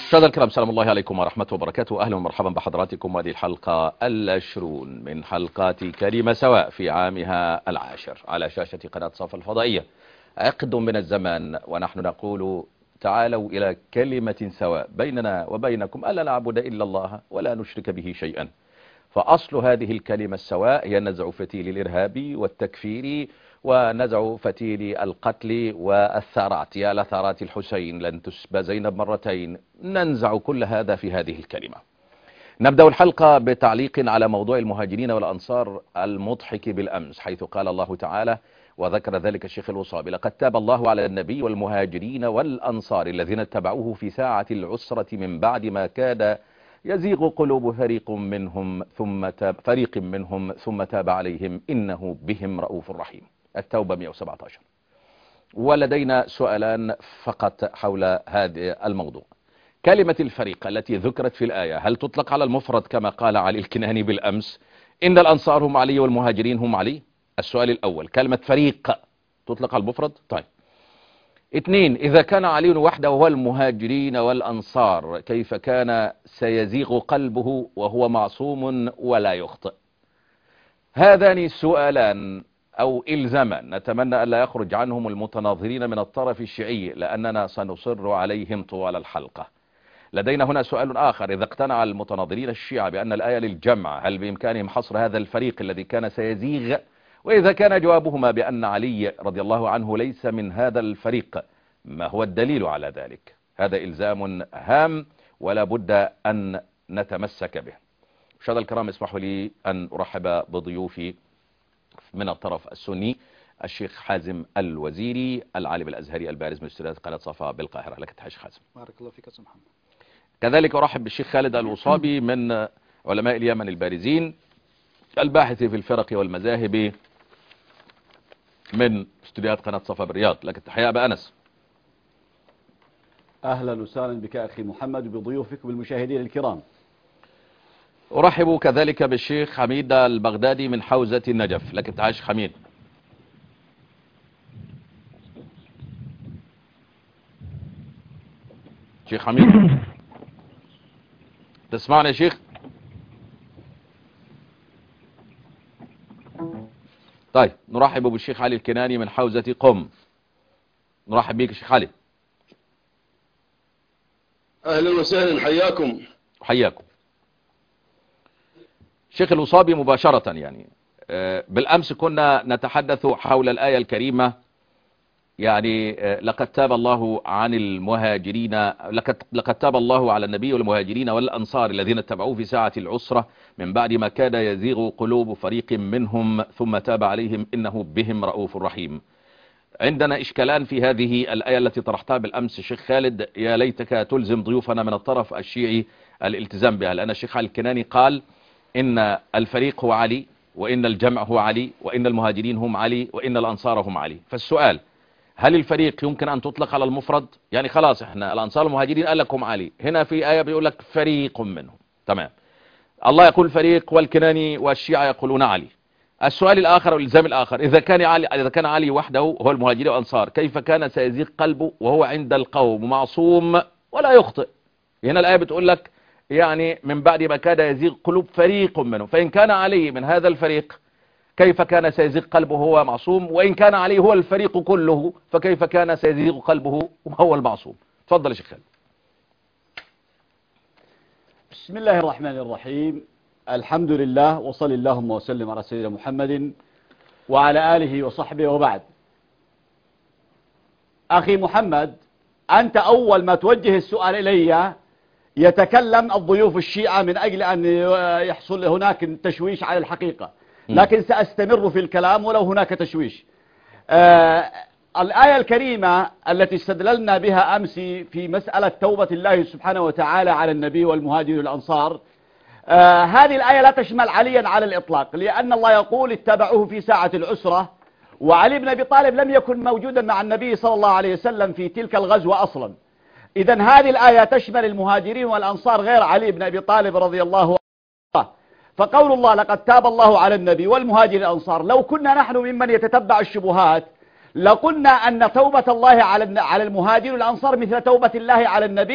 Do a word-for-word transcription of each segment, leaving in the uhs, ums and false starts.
مشاهدينا الكرام، سلام الله عليكم ورحمة وبركاته. أهلا ومرحبا بحضراتكم. وهذه الحلقة العشرون من حلقات كلمة سواء في عامها العاشر على شاشة قناة صفا الفضائية. عقد من الزمان ونحن نقول تعالوا إلى كلمة سواء بيننا وبينكم ألا نعبد إلا الله ولا نشرك به شيئا. فأصل هذه الكلمة السواء هي نزع فتيل الإرهاب والتكفير ونزع فتيل القتل والثارات. يا لثارات الحسين لن تسبى زينب مرتين. ننزع كل هذا في هذه الكلمة. نبدأ الحلقة بتعليق على موضوع المهاجرين والأنصار المضحك بالأمس، حيث قال الله تعالى وذكر ذلك الشيخ الوصابي: لقد تاب الله على النبي والمهاجرين والأنصار الذين اتبعوه في ساعة العسرة من بعد ما كاد يزيغ قلوب فريق منهم ثم تاب فريق منهم ثم تاب عليهم إنه بهم رؤوف رحيم. التوبة مئة وسبعة عشر. ولدينا سؤالان فقط حول هذا الموضوع. كلمة الفريق التي ذكرت في الآية هل تطلق على المفرد كما قال علي الكناني بالأمس إن الأنصار هم علي والمهاجرين هم علي؟ السؤال الأول، كلمة فريق تطلق على المفرد؟ طيب. اثنين، إذا كان علي وحده وهو المهاجرين والأنصار كيف كان سيزيغ قلبه وهو معصوم ولا يخطئ؟ هذان سؤالان أو إلزامان نتمنى ألا يخرج عنهم المتناظرين من الطرف الشيعي، لأننا سنصر عليهم طوال الحلقة. لدينا هنا سؤال آخر: إذا اقتنع المتناظرين الشيعة بأن الآية للجمع هل بإمكانهم حصر هذا الفريق الذي كان سيزيغ؟ وإذا كان جوابهما بأن علي رضي الله عنه ليس من هذا الفريق ما هو الدليل على ذلك؟ هذا إلزام هام ولا بد أن نتمسك به. مشاهدينا الكرام، اسمحوا لي أن أرحب بضيوفي من الطرف السني: الشيخ حازم الوزيري العالم الأزهري البارز من استوديوهات قناة صفا بالقاهرة. لك تحية شيخ حازم. بارك الله فيك أستاذ محمد. كذلك أرحب بالشيخ خالد الوصابي من علماء اليمن البارزين الباحث في الفرق والمذاهب من استوديوهات قناة صفا بالرياض. لك التحية أبا أنس. أهلا وسهلا بك أخي محمد وبضيوفك وبالمشاهدين الكرام. أرحب كذلك بالشيخ حميد البغدادي من حوزة النجف. لك التحية شيخ حميد. شيخ حميد تسمعني يا شيخ؟ طيب، نرحب بالشيخ علي الكناني من حوزة قم. نرحب بك شيخ علي. أهلا وسهلا، حياكم. حياكم. شيخ الوصابي مباشرة، يعني بالأمس كنا نتحدث حول الآية الكريمة، يعني لقد تاب الله عن المهاجرين لقد, لقد تاب الله على النبي والمهاجرين والأنصار الذين اتبعوه في ساعة العسرة من بعد ما كاد يزيغ قلوب فريق منهم ثم تاب عليهم إنه بهم رؤوف رحيم. عندنا إشكالان في هذه الآية التي طرحتها بالأمس الشيخ خالد، يا ليتك تلزم ضيوفنا من الطرف الشيعي الالتزام بها، لأن الشيخ علي الكناني قال إن الفريق هو علي وإن الجمع هو علي وإن المهاجرين هم علي وإن الأنصار هم علي. فالسؤال: هل الفريق يمكن أن تطلق على المفرد؟ يعني خلاص احنا الأنصار والمهاجرين قال لكم علي، هنا في آية بيقول لك فريق منهم، تمام. الله يقول فريق والكناني والشيعة يقولون علي. السؤال الآخر والإلزام الآخر: إذا كان علي إذا كان علي وحده هو المهاجرين والأنصار كيف كان سيزيغ قلبه وهو عند القوم معصوم ولا يخطئ؟ هنا الآية بتقول لك يعني من بعد ما كاد يزيغ قلوب فريق منهم، فإن كان علي من هذا الفريق كيف كان سيزيغ قلبه وهو معصوم؟ وإن كان عليه هو الفريق كله فكيف كان سيزيغ قلبه وهو المعصوم؟ تفضل يا شيخ خالد. بسم الله الرحمن الرحيم. الحمد لله وصل اللهم وسلم على سيدنا محمد وعلى آله وصحبه وبعد. أخي محمد، أنت أول ما توجه السؤال إلي يتكلم الضيوف الشيعة من أجل أن يحصل هناك تشويش على الحقيقة، لكن سأستمر في الكلام ولو هناك تشويش. آه الآية الكريمة التي استدللنا بها أمس في مسألة توبة الله سبحانه وتعالى على النبي والمهاجر والأنصار، آه هذه الآية لا تشمل عليا على الإطلاق، لأن الله يقول اتبعوه في ساعة العسرة، وعلي بن أبي طالب لم يكن موجودا مع النبي صلى الله عليه وسلم في تلك الغزوة أصلا. إذن هذه الآية تشمل المهاجرين والأنصار غير علي بن أبي طالب رضي الله عنه. فقول الله لقد تاب الله على النبي والمهاجرين والأنصار، لو كنا نحن ممن يتتبع الشبهات لقلنا أن توبة الله على على المهاجر والأنصار مثل توبة الله على النبي،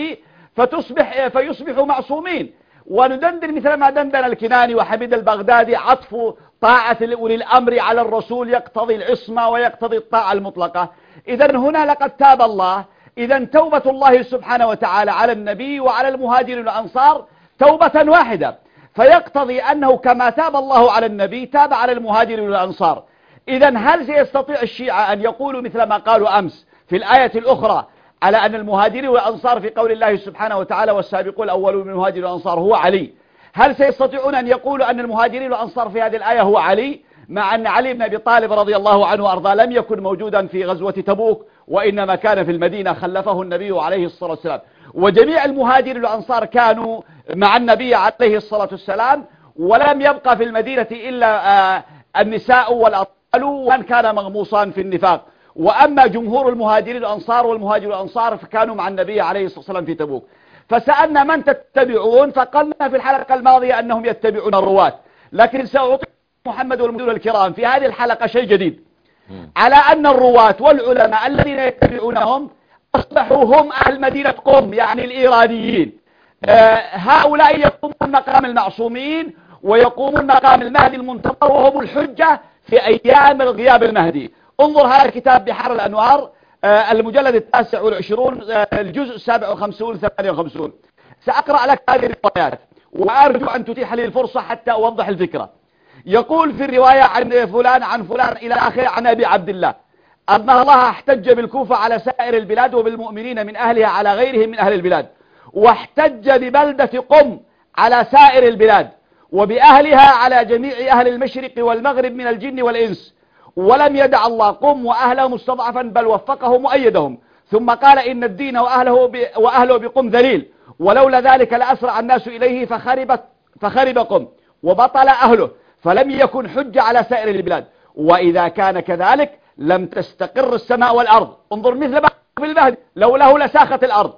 فتصبح فيصبحوا معصومين. وندندن مثل ما دندن الكناني وحميد البغدادي، عطف طاعة أولي الأمر على الرسول يقتضي العصمة ويقتضي الطاعة المطلقة. إذا هنا لقد تاب الله. إذا توبة الله سبحانه وتعالى على النبي وعلى المهاجرين والأنصار توبة واحدة، فيقتضي أنه كما تاب الله على النبي تاب على المهاجرين والأنصار. إذا هل سيستطيع الشيعة أن يقولوا مثل ما قالوا أمس في الآية الأخرى على أن المهاجرين والأنصار في قول الله سبحانه وتعالى والسابقون الأولون من المهاجرين والأنصار هو علي، هل سيستطيعون أن يقولوا أن المهاجرين والأنصار في هذه الآية هو علي، مع أن علي بن أبي طالب رضي الله عنه وأرضاه لم يكن موجودا في غزوة تبوك وإنما كان في المدينة خلفه النبي عليه الصلاة والسلام، وجميع المهاجرين والأنصار كانوا مع النبي عليه الصلاة والسلام، ولم يبقى في المدينة إلا النساء والأطفال ومن كان مغموصا في النفاق. وأما جمهور المهاجرين والأنصار والمهاجرين والأنصار فكانوا مع النبي عليه الصلاة والسلام في تبوك. فسألنا من تتبعون، فقلنا في الحلقة الماضية أنهم يتبعون الرواة، لكن سأعطي محمد والمدير الكرام في هذه الحلقة شيء جديد على أن الرواة والعلماء الذين يتبعونهم أصبحوا هم أهل مدينة قم، يعني الإيرانيين. آه هؤلاء يقومون مقام المعصومين ويقومون مقام المهدي المنتظر، وهم الحجة في أيام الغياب المهدي. انظر هذا الكتاب بحر الأنوار، آه المجلد التاسع والعشرون، آه الجزء السابع والخمسون ثمانية وخمسون. سأقرأ لك هذه الروايات وأرجو أن تتيح لي الفرصة حتى أوضح الفكرة. يقول في الرواية عن فلان عن فلان إلى آخره عن أبي عبد الله أن الله احتج بالكوفة على سائر البلاد وبالمؤمنين من أهلها على غيرهم من أهل البلاد، واحتج ببلدة قم على سائر البلاد وبأهلها على جميع أهل المشرق والمغرب من الجن والإنس، ولم يدع الله قم وأهله مستضعفا بل وفقهم وأيدهم، ثم قال إن الدين وأهله, ب... وأهله بقم ذليل، ولولا ذلك لأسرع الناس إليه فخربت فخرب قم وبطل أهله، فلم يكن حجة على سائر البلاد، وإذا كان كذلك لم تستقر السماء والأرض. انظر مثل ما في المهدي لوله لساخت الأرض،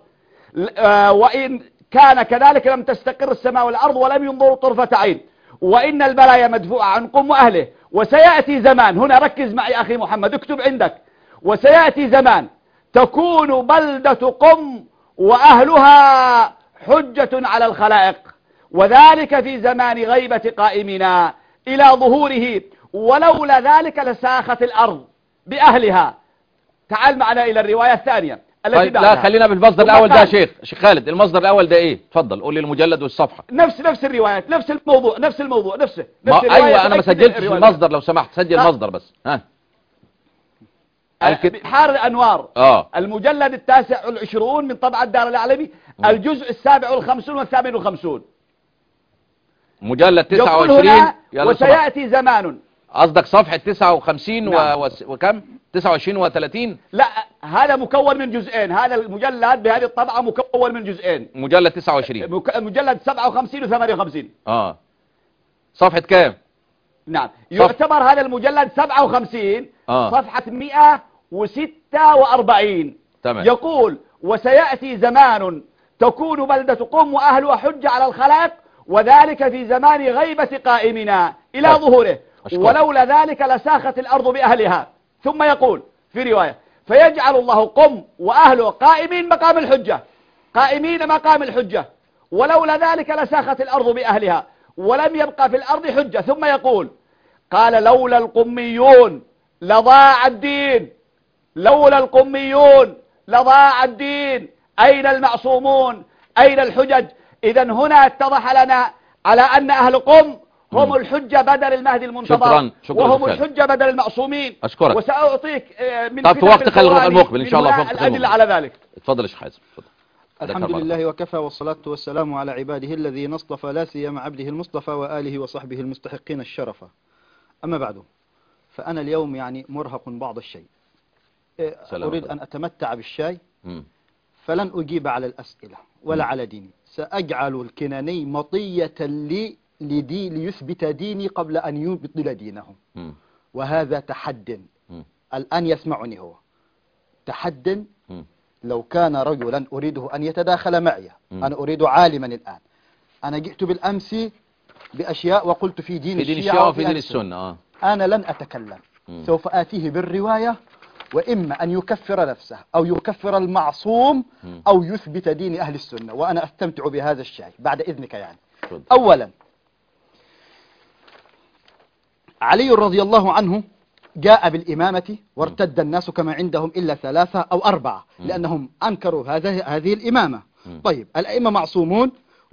وإن كان كذلك لم تستقر السماء والأرض ولم ينظروا طرفة عين، وإن البلايا مدفوعة عن قم وأهله. وسيأتي زمان، هنا ركز معي أخي محمد اكتب عندك، وسيأتي زمان تكون بلدة قم وأهلها حجة على الخلائق، وذلك في زمان غيبة قائمنا إلى ظهوره، ولولا ذلك لساخت الأرض بأهلها. تعال معنا إلى الرواية الثانية التي طيب بعدها. لا خلينا بالمصدر الأول ده. شيخ شيخ خالد، المصدر الأول ده إيه؟ تفضل قول لي المجلد والصفحة. نفس نفس الروايات، نفس الموضوع نفس الموضوع نفسه ما نفس أيوة أنا ما سجلتش المصدر، لو سمحت سجل المصدر بس. ها بحار الأنوار، آه. المجلد التاسع والعشرون من طبعة الدار الأعلمي، الجزء السابع والخمسون والثامن والخمسون، مجلد تسعة وعشرين. وسيأتي زمان، قصدك صفحة تسعة وخمسين نعم. و... وكم تسعة وعشرين وثلاثين؟ لا هذا مكون من جزئين، هذا المجلد بهذه الطبعة مكون من جزئين، مجلد تسعة وعشرين، مك... مجلد سبعة وخمسين وثمانية وخمسين. اه صفحة كام؟ نعم يعتبر هذا المجلد سبعة وخمسين، آه. صفحة مئة وستة وأربعين. تمام. يقول وسيأتي زمان تكون بلدة قم وأهلها حجة على الخلائق، وذلك في زمان غيبة قائمنا إلى طيب. ظهوره، أشكر. ولولا ذلك لساخت الأرض بأهلها. ثم يقول في رواية فيجعل الله قم وأهله قائمين مقام الحجة، قائمين مقام الحجة، ولولا ذلك لساخت الأرض بأهلها ولم يبقى في الأرض حجة. ثم يقول قال لولا القميون لضاع الدين، لولا القميون لضاع الدين، أين المعصومون أين الحجج؟ إذن هنا اتضح لنا على أن أهل قم هم م. الحجة بدل المهدي المنتظر، شكرا. شكرا وهم شكرا. الحجة بدل المعصومين. أشكرك. وسأعطيك من طب في وقت المقبل إن شاء الله، في وقت الأدلة على ذلك. اتفضل يا شيخ حازم. الحمد لله وكفى، والصلاة والسلام على عباده الذين اصطفى، لا سيما عبده المصطفى وآله وصحبه المستحقين الشرف. أما بعد، فأنا اليوم يعني مرهق بعض الشيء، أريد أن أتمتع بالشاي، فلن أجيب على الأسئلة ولا على ديني. سأجعل الكناني مطية لي لدي ليثبت ديني قبل أن يبطل دينه، وهذا تحد. الآن يسمعني هو تحد. لو كان رجلا أريده أن يتداخل معي، أنا أريد عالما الآن. أنا جئت بالأمس بأشياء وقلت في دين, في دين الشيعة وفي دين السنة. آه. أنا لن أتكلم، مم. سوف آتيه بالرواية وإما أن يكفر نفسه أو يكفر المعصوم مم. أو يثبت دين أهل السنة، وأنا أستمتع بهذا الشيء بعد إذنك يعني. تفضل. أولا، علي رضي الله عنه جاء بالإمامة وارتد الناس كما عندهم إلا ثلاثة أو أربعة، لأنهم أنكروا هذه هذه الإمامة. طيب، الأئمة معصومون،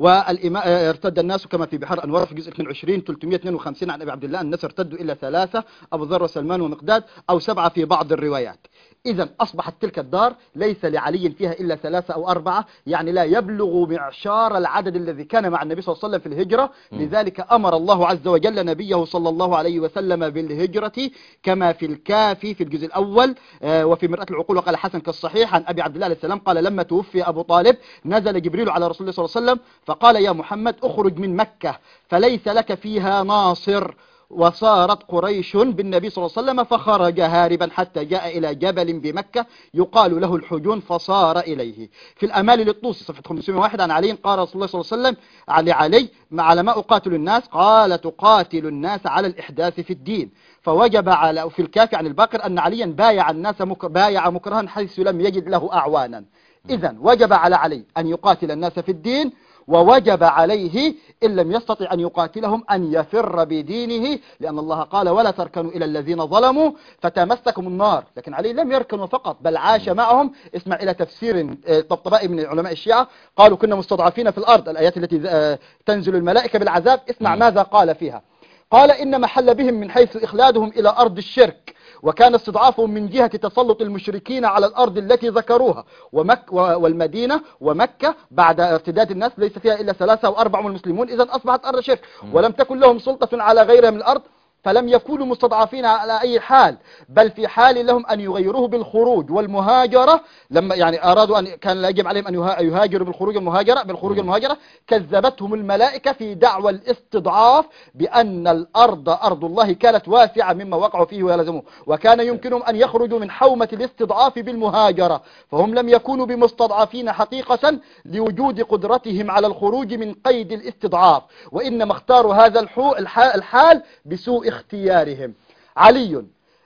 وارتد الناس كما في بحر أنوار في جزء اثنين وعشرين ثلاثمائة واثنين وخمسين عن أبي عبد الله الناس ارتدوا إلا ثلاثة، أبو ذر وسلمان ومقداد، أو سبعة في بعض الروايات. إذا أصبحت تلك الدار ليس لعلي فيها إلا ثلاثة أو أربعة، يعني لا يبلغ معشار العدد الذي كان مع النبي صلى الله عليه وسلم في الهجرة. لذلك أمر الله عز وجل نبيه صلى الله عليه وسلم بالهجرة كما في الكافي في الجزء الأول وفي مرآة العقول. وقال حسن كالصحيح عن أبي عبد الله عليه السلام قال لما توفي أبو طالب نزل جبريل على رسول الله صلى الله عليه وسلم فقال يا محمد اخرج من مكة فليس لك فيها ناصر، وصارت قريش بالنبي صلى الله عليه وسلم فخرج هاربا حتى جاء إلى جبل بمكة يقال له الحجون فصار إليه. في الأمال للطوسي صفحة خمسمائة وواحد عن علي قال رسول الله صلى الله عليه وسلم علي علي على ما أقاتل الناس قال تقاتل الناس على الإحداث في الدين. فوجب على في الكافي عن الباقر أن عليا بايع الناس مك بايع مكرها حيث لم يجد له أعوانا. إذن وجب على علي أن يقاتل الناس في الدين، ووجب عليه إن لم يستطع أن يقاتلهم أن يفر بدينه، لأن الله قال ولا تركنوا إلى الذين ظلموا فتمسكم النار. لكن علي لم يركنوا فقط بل عاش معهم. اسمع إلى تفسير طبطبائي من علماء الشيعة قالوا كنا مستضعفين في الأرض، الآيات التي تنزل الملائكة بالعذاب. اسمع ماذا قال فيها. قال إن محل بهم من حيث إخلادهم إلى أرض الشرك، وكان استضعافهم من جهة تسلط المشركين على الأرض التي ذكروها، ومك والمدينة ومكة بعد ارتداد الناس ليس فيها إلا ثلاثة أو أربعة من المسلمون، إذن أصبحت أرض شرك، ولم تكن لهم سلطة على غيرها من الأرض، فلم يكونوا مستضعفين على أي حال، بل في حال لهم أن يغيروه بالخروج والمهاجرة. لما يعني أرادوا أن كان يجب عليهم أن يهاجروا بالخروج والمهاجرة بالخروج والمهاجرة كذبتهم الملائكة في دعوى الاستضعاف بأن الأرض أرض الله كانت واسعة مما وقعوا فيه ويلزموه، وكان يمكنهم أن يخرجوا من حومة الاستضعاف بالمهاجرة، فهم لم يكونوا بمستضعفين حقيقة لوجود قدرتهم على الخروج من قيد الاستضعاف، وإنما اختاروا هذا الحال بسوء اختيارهم. علي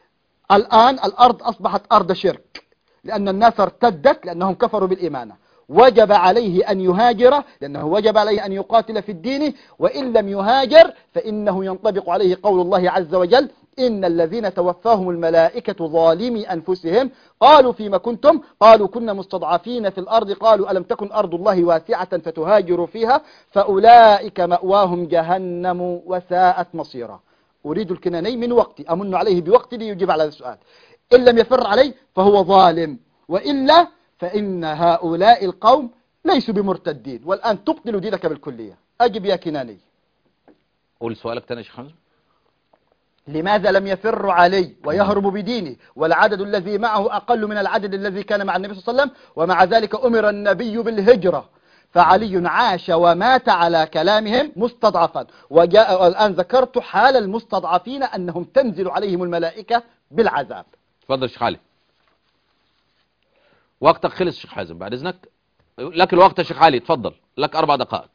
الآن الأرض أصبحت أرض شرك لأن الناس ارتدت لأنهم كفروا بالإيمان، وجب عليه أن يهاجر لأنه وجب عليه أن يقاتل في الدين، وإن لم يهاجر فإنه ينطبق عليه قول الله عز وجل إن الذين توفاهم الملائكة ظالمي أنفسهم قالوا فيما كنتم قالوا كنا مستضعفين في الأرض قالوا ألم تكن أرض الله واسعة فتهاجروا فيها فأولئك مأواهم جهنم وساءت مصيرا. أريد الكناني من وقتي أمن عليه بوقتي ليجيب على هذا السؤال. إن لم يفر عليه فهو ظالم، وإلا فإن هؤلاء القوم ليسوا بمرتدين، والآن تبطل دينك بالكلية. أجب يا كناني. قول سؤالك تاني يا شيخ حمزة. لماذا لم يفر علي ويهرب بدينه والعدد الذي معه أقل من العدد الذي كان مع النبي صلى الله عليه وسلم، ومع ذلك أمر النبي بالهجرة، فعلي عاش ومات على كلامهم مستضعفا. وجاء الآن ذكرت حال المستضعفين أنهم تنزل عليهم الملائكة بالعذاب. تفضل شيخ علي. وقتك خلص شيخ حازم بعد إذنك، لك الوقت يا شيخ علي، تفضل لك أربع دقائق.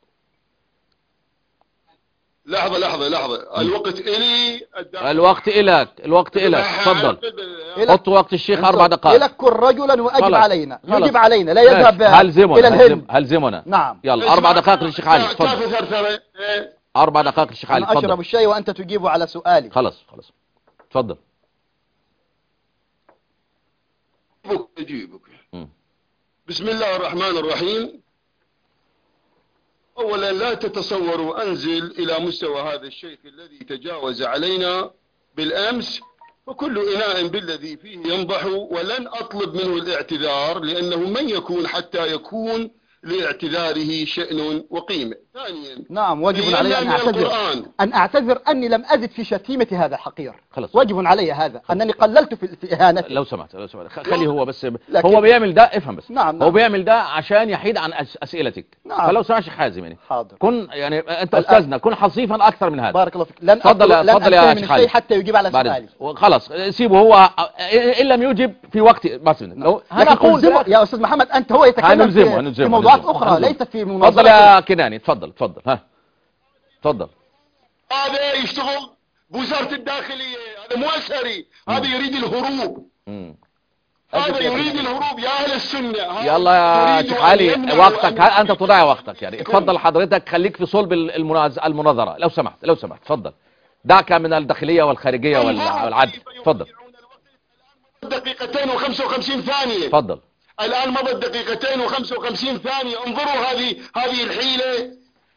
لحظة لحظة لحظة الوقت إلي الوقت إلك الوقت إلك تفضل. حط وقت الشيخ أربع دقائق. إلك كن رجلا وأجب خلص. علينا خلص. يجب علينا لا يذهب إلى الهند. هلزمنا. نعم يلا أربع دقائق للشيخ علي تفضل. أربع دقائق للشيخ علي تفضل. أشرب الشاي وأنت تجيب على سؤالي. خلص خلص تفضل. أجيبك. بسم الله الرحمن الرحيم. أولا لا تتصوروا أنزل إلى مستوى هذا الشيخ الذي تجاوز علينا بالأمس، وكل إناء بالذي فيه ينضح، ولن أطلب منه الاعتذار لأنه من يكون حتى يكون لاعتذاره شأن وقيمة. ثانيا نعم واجب علي أن أعتذر أن أعتذر أني لم أزد في شتيمة هذا الحقير. خلص. واجب علي هذا خلص. أنني قللت في, في إهانته. لو سمحت لو سمحت خليه هو بس هو بيعمل ده افهم بس. نعم هو نعم. بيعمل ده عشان يحيد عن أس... أسئلتك. نعم. فلو سمحت شيخ حازم يعني حاضر. كن يعني أنت أستاذنا كن حصيفا أكثر من هذا. بارك الله فيك. لن تفضل لن تفضل يا شيخ حازم حتى يجيب على سؤالي. خلاص سيبه هو إن لم يجب في وقت بس لو هنقول يا أستاذ محمد أنت هو يتكلم في, في موضوعات أخرى ليست في مناظرة. تفضل يا كناني تفضل تفضل ها تفضل. هذا يشتغل بوزارة الداخلية، هذا مو أسري، هذا يريد الهروب مم. هذا يريد الهروب يا أهل السنة. يلا يا شيخ علي وقتك، أنت تضيع وقتك يعني. اتفضل حضرتك، خليك في صلب المناز- المناظرة لو سمحت، لو سمحت اتفضل. دعك من الداخلية والخارجية والعدل. اتفضل. دقيقتين وخمسة وخمسين ثانية. اتفضل. الآن مضت دقيقتين وخمسة وخمسين ثانية. انظروا هذه هذه الحيلة.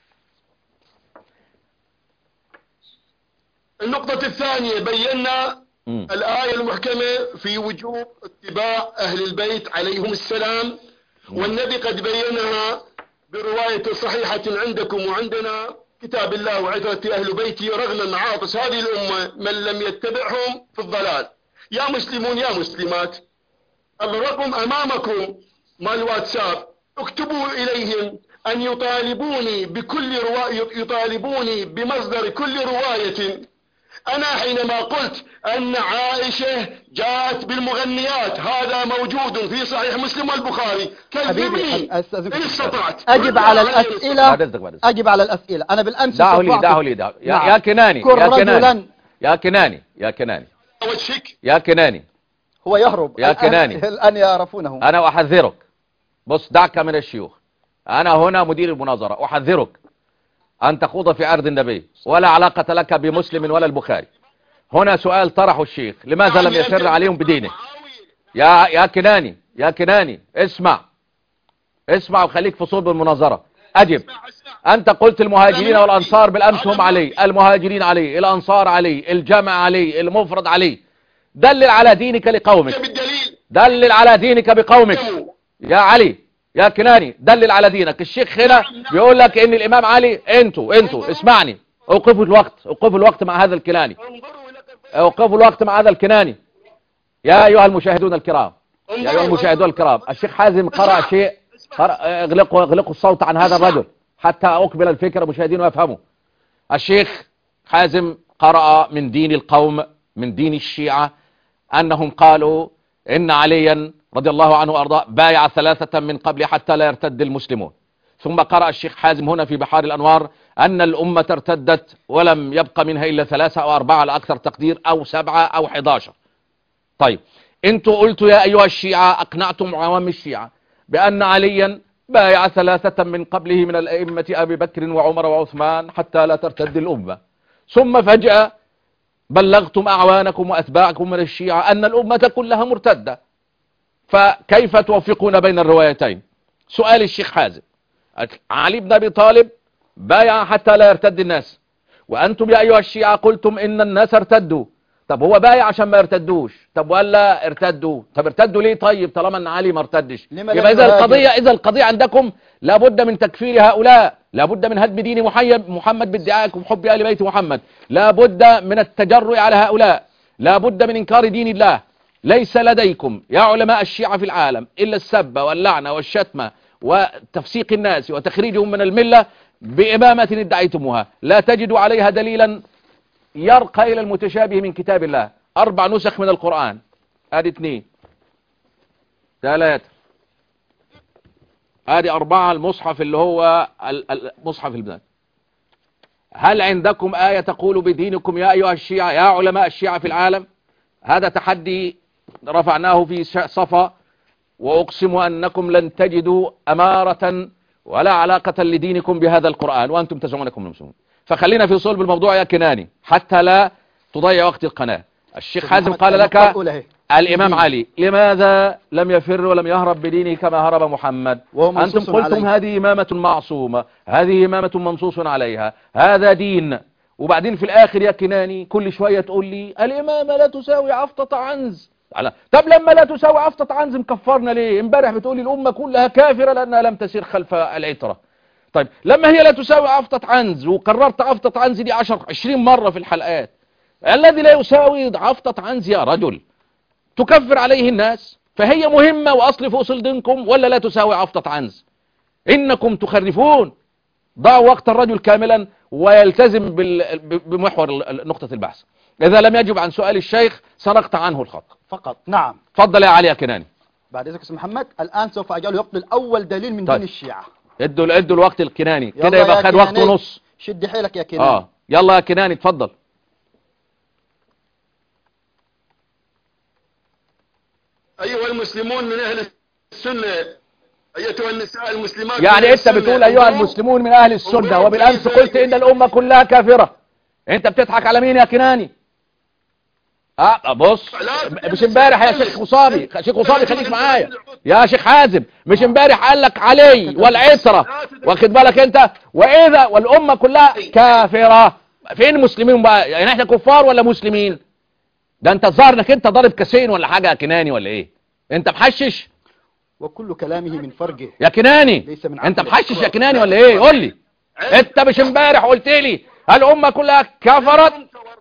النقطة الثانية بينا مم. الآية المحكمة في وجوب اتباع أهل البيت عليهم السلام، والنبي قد بينها برواية صحيحة عندكم وعندنا: كتاب الله وعترة أهل بيتي رغم معاطس هذه الأمة من لم يتبعهم في الضلال. يا مسلمون يا مسلمات، الرقم أمامكم مال الواتساب، اكتبوا إليهم أن يطالبوني بكل رواية، يطالبوني بمصدر كل رواية. أنا حينما قلت أن عائشة جاءت بالمغنيات، هذا موجود في صحيح مسلم والبخاري، كذبني إن استطعت. أجب على الأسئلة، أجب على الأسئلة. أنا بالأمس دعه لي دعه لي دعه يا, يا كناني يا كناني يا كناني يا كناني يا كناني هو يهرب يا كناني. الآن يعرفونه. أنا أحذرك، بص دعك من الشيوخ، أنا هنا مدير المناظرة، أحذرك أن تخوض في عرض النبي، ولا علاقة لك بمسلم ولا البخاري. هنا سؤال طرحه الشيخ: لماذا لم يسر عليهم بدينه؟ يا يا كناني يا كناني اسمع اسمع وخليك في صلب المناظرة. أجب. أنت قلت المهاجرين والأنصار بالأمس هم علي، المهاجرين علي، الأنصار علي، الجمع علي، المفرد علي. دلل على دينك لقومك، دلل على دينك بقومك يا علي يا كناني، دلل على دينك. الشيخ هنا بيقول لك ان الامام علي. انتوا انتوا اسمعني، اوقفوا الوقت، اوقفوا الوقت مع هذا الكناني، اوقفوا الوقت مع هذا الكناني. يا ايها المشاهدون الكرام، يا ايها المشاهدون الكرام، الشيخ حازم قرأ شيء، قرأ اغلقوا اغلقوا الصوت عن هذا الرجل حتى اقبل الفكرة مشاهدين ويفهموا. الشيخ حازم قرأ من دين القوم، من دين الشيعة، انهم قالوا ان عليا رضي الله عنه وارضاه بايع ثلاثة من قبل حتى لا يرتد المسلمون. ثم قرأ الشيخ حازم هنا في بحار الأنوار أن الأمة ارتدت ولم يبقى منها إلا ثلاثة أو أربعة على أكثر تقدير، أو سبعة أو حداشر. طيب انتوا قلتوا يا أيها الشيعة، أقنعتم عوام الشيعة بأن عليا بايع ثلاثة من قبله من الأئمة أبي بكر وعمر وعثمان حتى لا ترتد الأمة، ثم فجأة بلغتم أعوانكم وأتباعكم من الشيعة أن الأمة كلها مرتدة، فكيف توفقون بين الروايتين؟ سؤال الشيخ حازم: علي بن أبي طالب بايع حتى لا يرتد الناس، وأنتم يا أيها الشيعة قلتم إن الناس ارتدوا. طب هو بايع عشان ما يرتدوش، طب ولا ارتدوا؟ طب ارتدوا ليه طيب طالما أن علي ما ارتدش؟ يبقى إذا القضية إذا القضية عندكم لابد من تكفير هؤلاء، لابد من هدم دين محمد بادعائكم حب آل بيت محمد، لابد من التجرؤ على هؤلاء، لابد من إنكار دين الله. ليس لديكم يا علماء الشيعة في العالم إلا السب واللعنة والشتمة وتفسيق الناس وتخريجهم من الملة بإمامة ادعيتموها، لا تجدوا عليها دليلا يرقى إلى المتشابه من كتاب الله. أربع نسخ من القرآن، ادي اثنين ثلاثة ادي أربعة، المصحف اللي هو المصحف البنات. هل عندكم آية تقول بدينكم يا أيها الشيعة يا علماء الشيعة في العالم؟ هذا تحدي رفعناه في صفا، وأقسم أنكم لن تجدوا أمارة ولا علاقة لدينكم بهذا القرآن وأنتم تزعمون أنكم مسلمون. فخلينا في صلب الموضوع يا كناني حتى لا تضيع وقت القناة. الشيخ حازم قال لك الإمام علي لماذا لم يفر ولم يهرب بدينه كما هرب محمد؟ أنتم قلتم هذه إمامة معصومة، هذه إمامة منصوص عليها، هذا دين. وبعدين في الآخر يا كناني كل شوية تقول لي الإمامة لا تساوي عفطة عنز. طب لما لا تساوي عفطة عنز مكفرنا ليه؟ امبارح بتقولي الأمة كلها كافرة لأنها لم تسير خلف العترة. طيب لما هي لا تساوي عفطة عنز وقررت عفطة عنز دي عشر عشرين مرة في الحلقات، الذي لا يساوي عفطة عنز يا رجل تكفر عليه الناس، فهي مهمة وأصل في أصول دينكم ولا لا تساوي عفطة عنز؟ إنكم تخرفون. ضعوا وقت الرجل كاملا ويلتزم بمحور نقطة البحث. إذا لم يجب عن سؤال الشيخ سرقت عنه الخط فقط. نعم تفضل يا علي يا كناني. بعد إذنك أستاذ محمد، الآن سوف أجعله يقبل أول دليل من طيب. دين الشيعة. ادوا ادوا الوقت الكناني كده يبقى خد وقت ونص. شد حيلك يا كناني. اه يلا يا كناني اتفضل. أيها المسلمون من أهل السنة، أيتها النساء المسلمات، يعني انت بتقول ايها المسلمون من اهل السنة، وبالامس قلت ان الامة كلها كافرة. انت بتضحك على مين يا كناني؟ اه بص، مش امبارح يا شيخ قصابي، شيخ قصابي خليك معايا يا شيخ حازم، مش امبارح قال لك علي والعترة، واخد بالك انت، واذا والامة كلها كافرة. فين المسلمين بقى؟ يعني احنا كفار ولا مسلمين؟ ده انت الظاهر انك انت ضارب كاسين ولا حاجة يا كناني ولا ايه؟ انت محشش وكل كلامه من فرجه يا كناني؟ ليس من انت عقله. محشش يا كناني ولا ايه؟ قول لي. انت مش امبارح قلت لي الامة كلها كفرت؟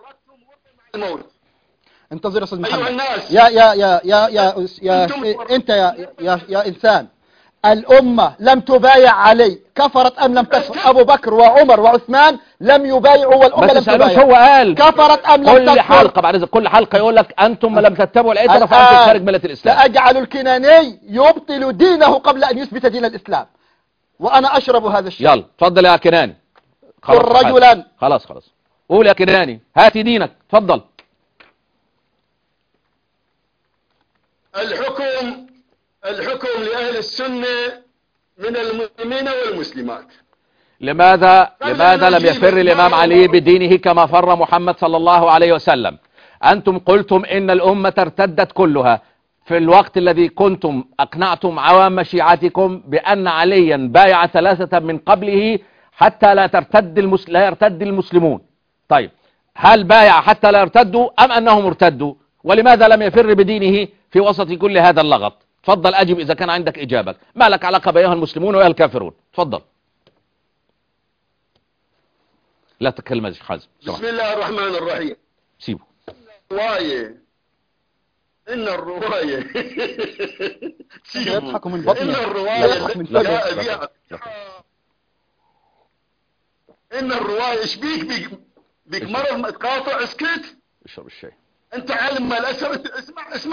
انتظر يا استاذ محمد. أيها الناس، يا يا يا يا يا, يا انت يا يا يا انسان، الامه لم تبايع علي، كفرت ام لم تكفر؟ ابو بكر وعمر وعثمان لم يبايعوا والامه بس لم سألوش تبايع. هو قال كفرت ام لم كل تكفر؟ حلقة بعد كل حلقة يقول لك انتم لم تتبعوا العترة فانتم خارج ملة الاسلام. سأجعل الكناني يبطل دينه قبل ان يثبت دين الاسلام، وانا اشرب هذا الشيء. يلا اتفضل يا كناني. خلاص رجلا. خلاص خلاص قول يا كناني، هاتي دينك، اتفضل. الحكم الحكم لأهل السنة من المسلمين والمسلمات. لماذا لماذا لم يفر الامام علي بدينه كما فر محمد صلى الله عليه وسلم؟ انتم قلتم ان الامة ارتدت كلها في الوقت الذي كنتم اقنعتم عوام شيعتكم بان عليا بايع ثلاثة من قبله حتى لا ترتد المس... لا يرتد المسلمون. طيب هل بايع حتى لا يرتدوا ام انهم ارتدوا؟ ولماذا لم يفر بدينه في وسط كل هذا اللغط؟ تفضل اجب اذا كان عندك اجابة. ما لك علاقة بايها المسلمون وايها الكافرون. تفضل. لا تتكلم يا شيخ حازم. بسم الله الرحمن الرحيم. سيبه. الرواية إن الرواية يضحك من إن بطنه. الرواية يضحك من التي فمه. جاء بها إن الرواية إيش بيك بيك بيك مرض تقاطع اسكت. اشرب الشاي. أنت عالم ما الأسر. اسمع اسمع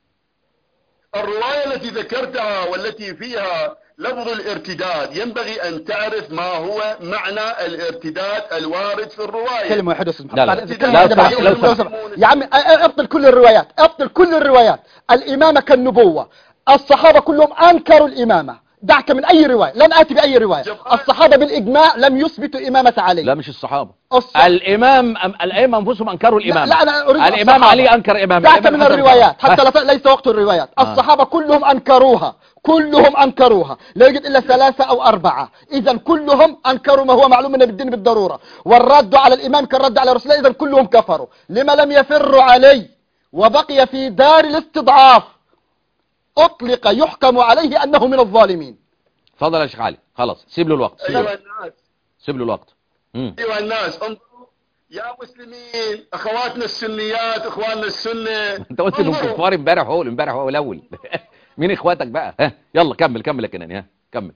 الرواية التي ذكرتها والتي فيها لفظ الارتداد، ينبغي أن تعرف ما هو معنى الارتداد الوارد في الرواية. كلمة واحدة استاذ لا لا محمد. لا سمح لو سمح. يا عم ابطل كل الروايات، ابطل كل الروايات. الإمامة كالنبوة، الصحابة كلهم أنكروا الإمامة. دعك من أي رواية، لن آتي بأي رواية. الصحابة بالإجماع لم يثبتوا إمامة علي. لا مش الصحابة، الص... الإمام الأئمة أنفسهم أنكروا الإمامة. لا, لا أنا أريد الإمام الصحابة. علي أنكر إمامة. دعك من الروايات حتى لا ليس وقت الروايات. آه. الصحابة كلهم أنكروها، كلهم أنكروها، لا يوجد إلا ثلاثة أو أربعة. إذا كلهم أنكروا ما هو معلوم من الدين بالضرورة، والرد على الإمام كالرد على رسول الله. إذا كلهم كفروا. لما لم يفروا علي وبقي في دار الاستضعاف أطلق يحكم عليه أنه من الظالمين؟ تفضل يا شيخ علي. خلاص سيب له الوقت. سيب له أيها الوقت. الناس سيب له الوقت. مم. أيها الناس انظروا يا مسلمين، أخواتنا السنيات، إخواننا السنة. انت قلت انهم كفار امبارح هو امبارح هو الاول. مين اخواتك بقى؟ ها يلا كمل كمل يا كناني. ها كمل.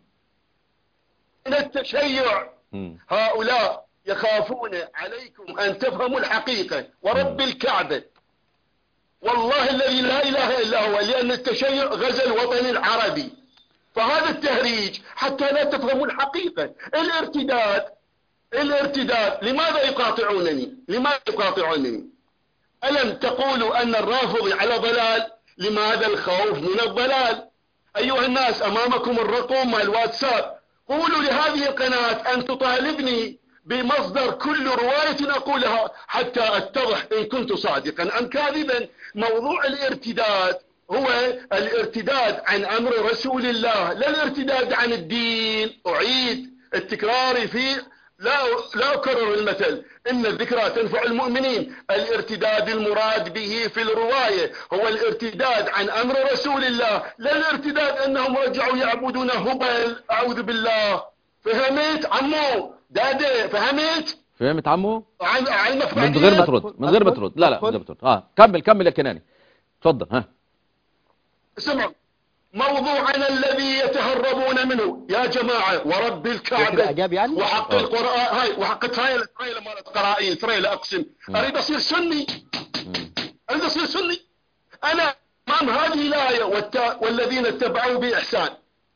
من التشيع مم. هؤلاء يخافون عليكم أن تفهموا الحقيقة ورب الكعبة والله الذي لا إله إلا هو، لأن التشيع غزا الوطن العربي. فهذا التهريج حتى لا تفهموا الحقيقة. الارتداد الارتداد لماذا يقاطعونني؟ لماذا يقاطعونني؟ ألم تقولوا أن الرافض على ضلال؟ لماذا الخوف من الضلال؟ أيها الناس أمامكم الرقم مع الواتساب. قولوا لهذه القناة أن تطالبني بمصدر كل رواية أقولها حتى أتضح إن كنت صادقا أم كاذبا. موضوع الارتداد هو الارتداد عن أمر رسول الله، لا الارتداد عن الدين. أعيد التكرار فيه، لا لا أكرر المثل، إن الذكرى تنفع المؤمنين. الارتداد المراد به في الرواية هو الارتداد عن أمر رسول الله، لا الارتداد أنهم رجعوا يعبدون هبل. أعوذ بالله. فهمت عمو دادة؟ فهمت؟ فهمت عمو؟ عن علمك من غير ما ترد، من غير ما ترد. لا لا من غير ما ترد. اه كمل كمل يا كناني. اتفضل. ها اسمع، موضوعنا الذي يتهربون منه يا جماعة ورب الكعبة يعني؟ وحق القرآن هاي وحق ترايل ترايل مالت قرائين ترايل أقسم. أريد أصير سني، أريد أصير سني. أنا أمام هذه الآية والذين اتبعوا بإحسان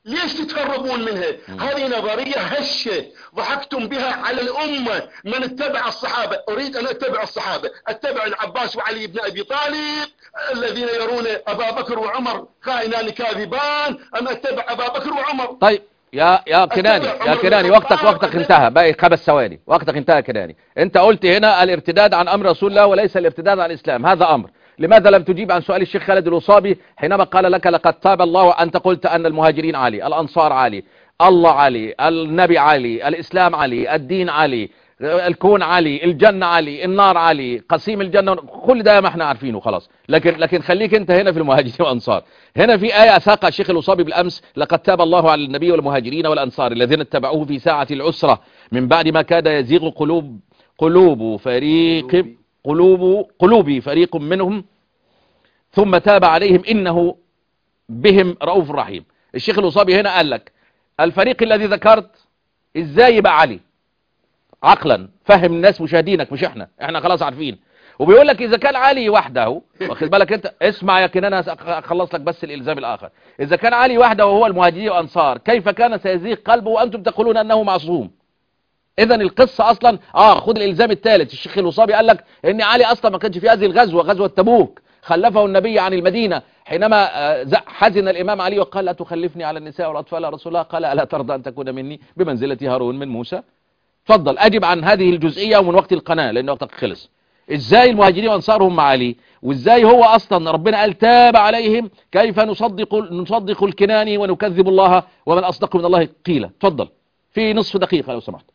ليش تتهربون منها؟ هذه نظرية هشة ضحكتم بها على الأمة. من اتبع الصحابة، أريد أن أتبع الصحابة، أتبع العباس وعلي بن أبي طالب الذين يرون أبا بكر وعمر خائنان كاذبان، أم أتبع أبا بكر وعمر؟ طيب يا يا كناني يا كناني وقتك وقتك انتهى، باقي خمس ثواني، وقتك انتهى يا كناني. انت قلت هنا الارتداد عن امر رسول الله وليس الارتداد عن الاسلام، هذا امر. لماذا لم تجيب عن سؤال الشيخ خالد الوصابي حينما قال لك لقد تاب الله؟ أنت قلت أن المهاجرين علي، الأنصار علي، الله علي، النبي علي، الإسلام علي، الدين علي، الكون علي، الجنة علي، النار علي، قسيم الجنة، كل ده ما احنا عارفينه خلاص. لكن لكن خليك انت هنا في المهاجرين والأنصار. هنا في آية ساقها الشيخ الوصابي بالأمس: لقد تاب الله على النبي والمهاجرين والأنصار الذين اتبعوه في ساعة العسرة من بعد ما كاد يزيغ قلوب قلوب فريق قلوب قلوب فريق منهم ثم تاب عليهم إنه بهم رؤوف رحيم. الشيخ الوصابي هنا قال لك الفريق الذي ذكرت ازاي يبقى علي؟ عقلا فهم الناس مشاهدينك مش احنا، احنا خلاص عارفين. وبيقول لك اذا كان علي وحده، واخد بالك انت، اسمع يا كنان اخلص لك بس الالزام الاخر. اذا كان علي وحده وهو المهاجرين والانصار، كيف كان سيزيغ قلبه وانتم تقولون انه معصوم؟ اذا القصة اصلا اه خد الالزام الثالث. الشيخ الوصابي قال لك ان علي اصلا ما كانش في هذه الغزوة، غزوة تبوك، خلفه النبي عن المدينة حينما حزن الامام علي وقال لا تخلفني على النساء والاطفال يا رسول الله، قال الا ترضى ان تكون مني بمنزلة هارون من موسى؟ تفضل اجب عن هذه الجزئية ومن وقت القناة لان وقتك خلص. ازاي المهاجرين والانصار هم مع علي؟ وازاي هو اصلا ربنا قال تاب عليهم؟ كيف نصدق نصدق الكناني ونكذب الله ومن اصدق من الله قيلا؟ تفضل في نصف دقيقة لو سمحت.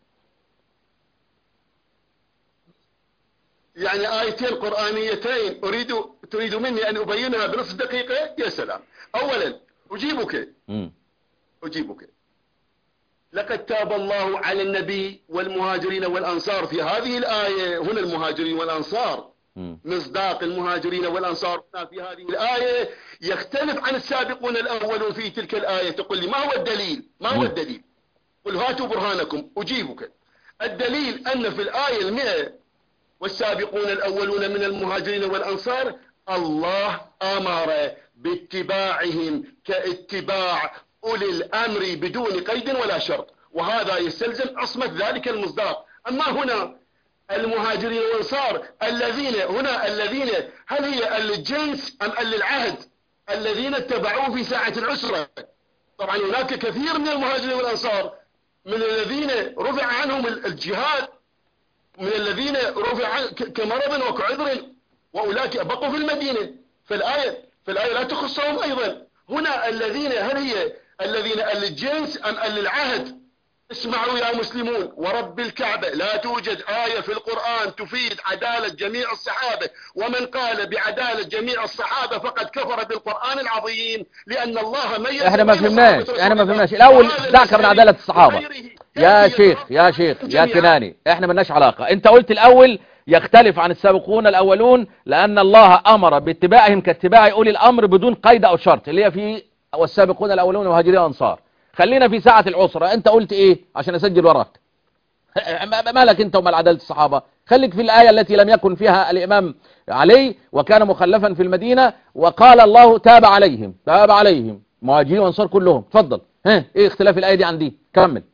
يعني آيتين قرآنيتين أريد تريد مني أن أبينها بنصف دقيقة؟ يا سلام. أولا أجيبك م. أجيبك لقد تاب الله على النبي والمهاجرين والأنصار. في هذه الآية هنا المهاجرين والأنصار، م. مصداق المهاجرين والأنصار هنا في هذه الآية يختلف عن السابقون الأولون في تلك الآية. تقول لي ما هو الدليل؟ ما هو م. الدليل؟ قل هاتوا برهانكم. أجيبك. الدليل أن في الآية المئة والسابقون الأولون من المهاجرين والأنصار الله أمر باتباعهم كاتباع أولي الأمر بدون قيد ولا شرط، وهذا يستلزم عصمة ذلك المصداق. أما هنا المهاجرين والأنصار الذين هنا الذين هل هي الجنس أم العهد الذين اتبعوه في ساعة العسرة؟ طبعا هناك كثير من المهاجرين والأنصار من الذين رفع عنهم الجهاد، من الذين رفع كمرض وكعذر، وأولئك بقوا في المدينة. فالآية فالآية لا تخصهم أيضا. هنا الذين هل هي الذين الجنس أم العهد؟ اسمعوا يا مسلمون ورب الكعبة، لا توجد آية في القرآن تفيد عدالة جميع الصحابة، ومن قال بعدالة جميع الصحابة فقد كفر بالقرآن العظيم، لأن الله ميز. احنا ما فهمناش احنا ما فهمناش الأول دعك من عدالة الصحابة يا شيخ يا شيخ يا كناني، احنا ملناش علاقة. انت قلت الأول يختلف عن السابقون الأولون لأن الله أمر باتباعهم كاتباع أولي الأمر بدون قيد أو شرط، اللي هي في والسابقون الأولون المهاجرين والأنصار. خلينا في ساعة العسرة، انت قلت ايه عشان اسجل وراك؟ مالك انت ومال عدالة الصحابة؟ خليك في الآية التي لم يكن فيها الإمام علي وكان مخلفا في المدينة وقال الله تاب عليهم، تاب عليهم مهاجرين وانصار كلهم. تفضل. ها ايه اختلاف الآية دي عن دي؟ كمل.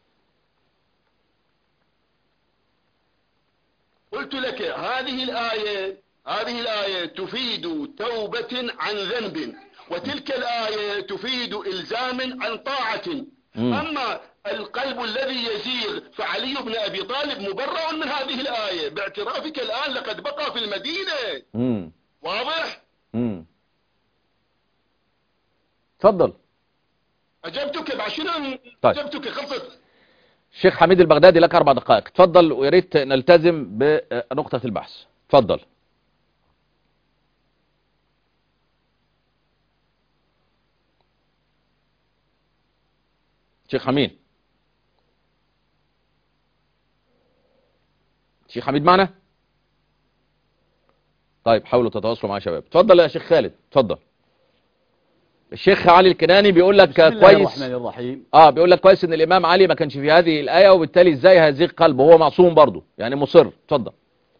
قلت لك هذه الآية هذه الآية تفيد توبة عن ذنب، وتلك الآية تفيد إلزام عن طاعة. مم. أما القلب الذي يزيغ فعلي بن أبي طالب مبرأ من هذه الآية باعترافك الآن لقد بقى في المدينة. مم. واضح؟ مم. تفضل. أجبتك بعشرة. طيب. أجبتك خلصت. الشيخ حميد البغدادي لك أربع دقائق، تفضل، ويا ريت نلتزم بنقطة البحث. تفضل. شيخ حميد. شيخ حميد معنا؟ طيب حاولوا تتواصلوا مع يا شباب. تفضل يا شيخ خالد، تفضل. الشيخ علي الكناني بيقول لك بسم الله كويس الرحمن الرحيم. اه بيقول لك كويس ان الامام علي ما كانش في هذه الايه، وبالتالي ازاي هيزيغ قلبه؟ هو معصوم برضه يعني مصر. تفضل.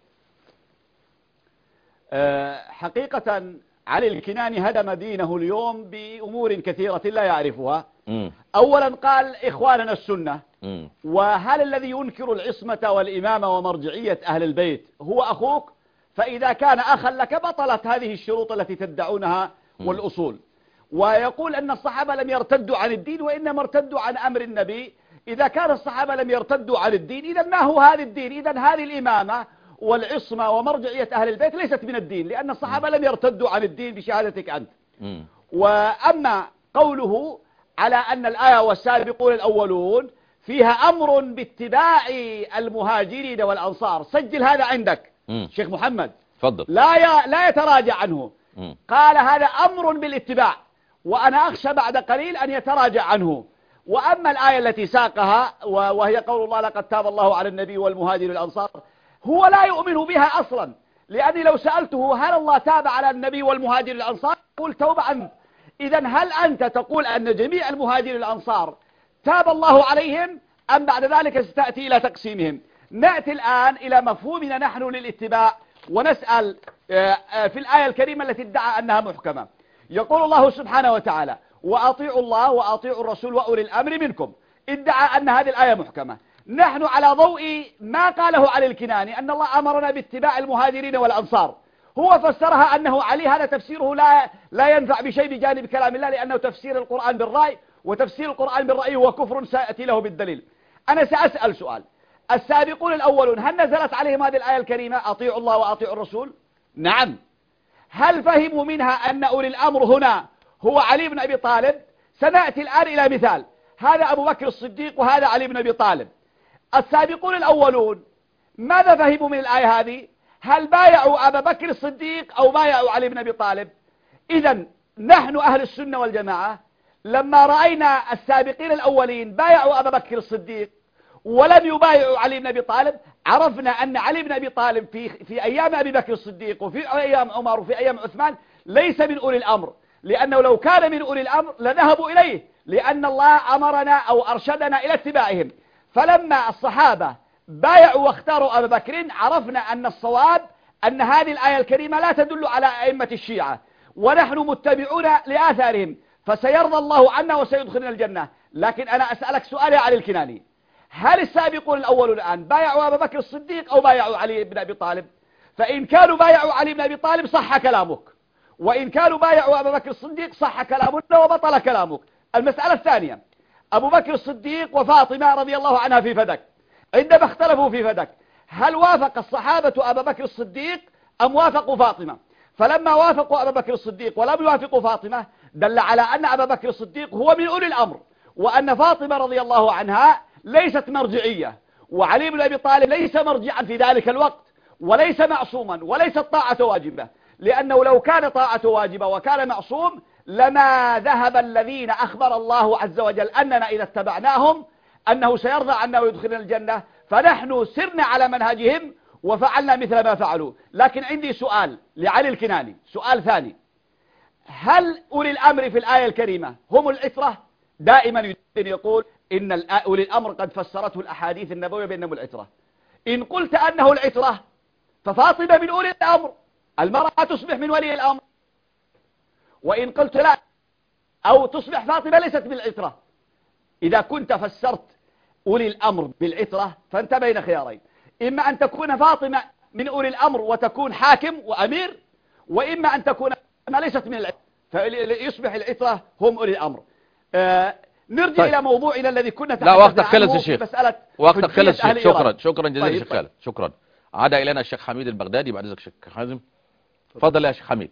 أه حقيقة علي الكناني هدم دينه اليوم بأمور كثيرة لا يعرفها. مم. أولا قال إخواننا السنة، مم. وهل الذي ينكر العصمة والإمامة ومرجعية أهل البيت هو أخوك؟ فإذا كان أخا لك بطلت هذه الشروط التي تدعونها والأصول. ويقول أن الصحابة لم يرتدوا عن الدين وإنما ارتدوا عن أمر النبي. إذا كان الصحابة لم يرتدوا عن الدين إذا ما هو هذا الدين؟ إذا هذه الإمامة والعصمة ومرجعية أهل البيت ليست من الدين، لأن الصحابة لم يرتدوا عن الدين بشهادتك أنت. مم. وأما قوله على أن الآية والسابقون الأولون فيها أمر باتباع المهاجرين والأنصار، سجل هذا عندك مم. شيخ محمد، تفضل. لا ي... لا يتراجع عنه. مم. قال هذا أمر بالاتباع، وأنا أخشى بعد قليل أن يتراجع عنه. وأما الآية التي ساقها وهي قول الله لقد تاب الله على النبي والمهاجر والأنصار، هو لا يؤمن بها أصلا، لأني لو سألته هل الله تاب على النبي والمهاجر والأنصار يقول توبة عنه. إذا هل أنت تقول أن جميع المهاجر والأنصار تاب الله عليهم أم بعد ذلك ستأتي إلى تقسيمهم؟ نأتي الآن إلى مفهومنا نحن للاتباع ونسأل في الآية الكريمة التي ادعى أنها محكمة. يقول الله سبحانه وتعالى وأطيعوا الله وأطيعوا الرسول وأولي الأمر منكم، ادعى أن هذه الآية محكمة. نحن على ضوء ما قاله علي الكناني أن الله أمرنا باتباع المهاجرين والأنصار، هو فسرها أنه علي، هذا تفسيره لا لا ينفع بشيء بجانب كلام الله، لأنه تفسير القرآن بالرأي، وتفسير القرآن بالرأي هو كفر سيأتي له بالدليل. أنا سأسأل سؤال، السابقون الأولون هل نزلت عليهم هذه الآية الكريمة أطيعوا الله وأطيعوا الرسول؟ نعم. هل فهموا منها أن أولي الأمر هنا هو علي بن أبي طالب؟ سنأتي الآن إلى مثال، هذا أبو بكر الصديق وهذا علي بن أبي طالب. السابقون الأولون ماذا فهموا من الآية هذه؟ هل بايعوا أبا بكر الصديق أو بايعوا علي بن أبي طالب؟ إذن نحن أهل السنة والجماعة لما رأينا السابقين الأولين بايعوا أبا بكر الصديق ولم يبايعوا علي بن أبي طالب، عرفنا أن علي بن أبي طالب في, في أيام أبي بكر الصديق وفي أيام عمر وفي أيام عثمان ليس من أولي الأمر، لأنه لو كان من أولي الأمر لذهبوا إليه، لأن الله أمرنا أو أرشدنا إلى اتباعهم. فلما الصحابة بايعوا واختاروا أبا بكر عرفنا أن الصواب أن هذه الآية الكريمة لا تدل على أئمة الشيعة، ونحن متبعون لآثارهم، فسيرضى الله عنا وسيدخلنا الجنة. لكن أنا أسألك سؤال يا علي الكناني، هل السابقون الأولون الآن بايعوا أبا بكر الصديق أو بايعوا علي بن أبي طالب؟ فإن كانوا بايعوا علي بن أبي طالب صح كلامك، وإن كانوا بايعوا أبا بكر الصديق صح كلامنا وبطل كلامك. المسألة الثانية، أبو بكر الصديق وفاطمة رضي الله عنها في فدك، عندما اختلفوا في فدك هل وافق الصحابة أبا بكر الصديق أم وافقوا فاطمة؟ فلما وافقوا أبا بكر الصديق ولم يوافقوا فاطمة دل على أن أبا بكر الصديق هو من أولي الأمر، وأن فاطمة رضي الله عنها ليست مرجعية، وعلي بن أبي طالب ليس مرجعا في ذلك الوقت وليس معصوما وليست طاعة واجبة، لأنه لو كان طاعة واجبة وكان معصوم لما ذهب الذين أخبر الله عز وجل أننا إذا اتبعناهم أنه سيرضى عنا ويدخلنا الجنة، فنحن سرنا على منهجهم وفعلنا مثل ما فعلوا. لكن عندي سؤال لعلي الكناني، سؤال ثاني، هل أولي الأمر في الآية الكريمة هم العترة؟ دائما يقول إن أولي الأمر قد فسرته الأحاديث النبوية بأنهم العترة. إن قلت أنه العترة ففاطمة من أولي الأمر، المرأة تصبح من ولي الأمر، وإن قلت لا أو تصبح فاطمة ليست من العترة. إذا كنت فسرت أولي الأمر بالعترة فأنت بين خيارين، إما أن تكون فاطمة من أولي الأمر وتكون حاكم وأمير، وإما أن تكون ما ليست من العترة فيصبح العترة هم أولي الأمر. آه نرجع طيب. إلى موضوعنا الذي كنا لا وقتك خلص يا شيخ، مسألة وقتك خلص يا شيخ. شكرا شكرا جزيلا طيب شيخ خالد، شكرا. عاد إلينا الشيخ حميد البغدادي بعد ذلك شيخ حازم. تفضل يا شيخ حميد.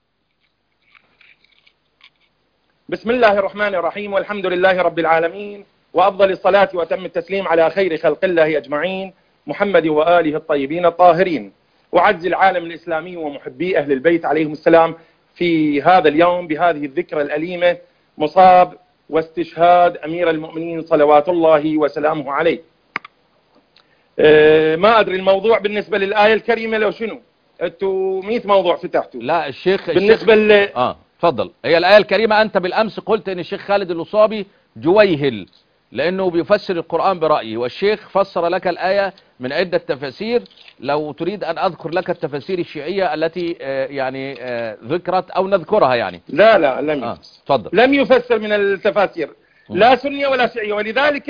بسم الله الرحمن الرحيم، والحمد لله رب العالمين، وأفضل الصلاة وتم التسليم على خير خلق الله أجمعين محمد وآله الطيبين الطاهرين، وعز العالم الإسلامي ومحبي أهل البيت عليهم السلام في هذا اليوم بهذه الذكرى الأليمة، مصاب واستشهاد أمير المؤمنين صلوات الله وسلامه عليه. أه ما أدري الموضوع بالنسبة للآية الكريمة لو شنو؟ أنتوا ميت موضوع فتحتوا. لا الشيخ بالنسبة الشيخ... ل... آه تفضل. هي الآية الكريمة أنت بالأمس قلت أن الشيخ خالد الأصابي جويهل لأنه بيفسر القرآن برأيه، والشيخ فسر لك الآية من عدة تفاسير. لو تريد أن أذكر لك التفاسير الشيعية التي آه يعني آه ذكرت أو نذكرها يعني. لا لا لم آه. تفضل. لم يفسر من التفاسير. لا سنية ولا شيعية. ولذلك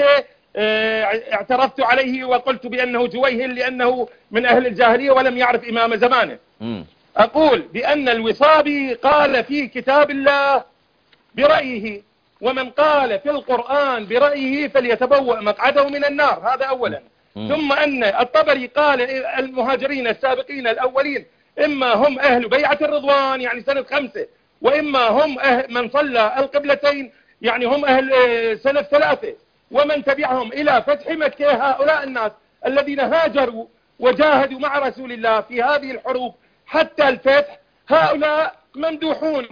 اعترضت عليه وقلت بأنه جويهل لأنه من أهل الجاهلية ولم يعرف إمام زمانه. أقول بأن الوصابي قال في كتاب الله برأيه، ومن قال في القرآن برأيه فليتبوأ مقعده من النار، هذا أولا. ثم أن الطبري قال المهاجرين السابقين الأولين إما هم أهل بيعة الرضوان يعني سنة خمسة، وإما هم أهل من صلى القبلتين يعني هم أهل سنة ثلاثة، ومن تبعهم إلى فتح مكة هؤلاء الناس الذين هاجروا وجاهدوا مع رسول الله في هذه الحروب حتى الفتح، هؤلاء ممدوحون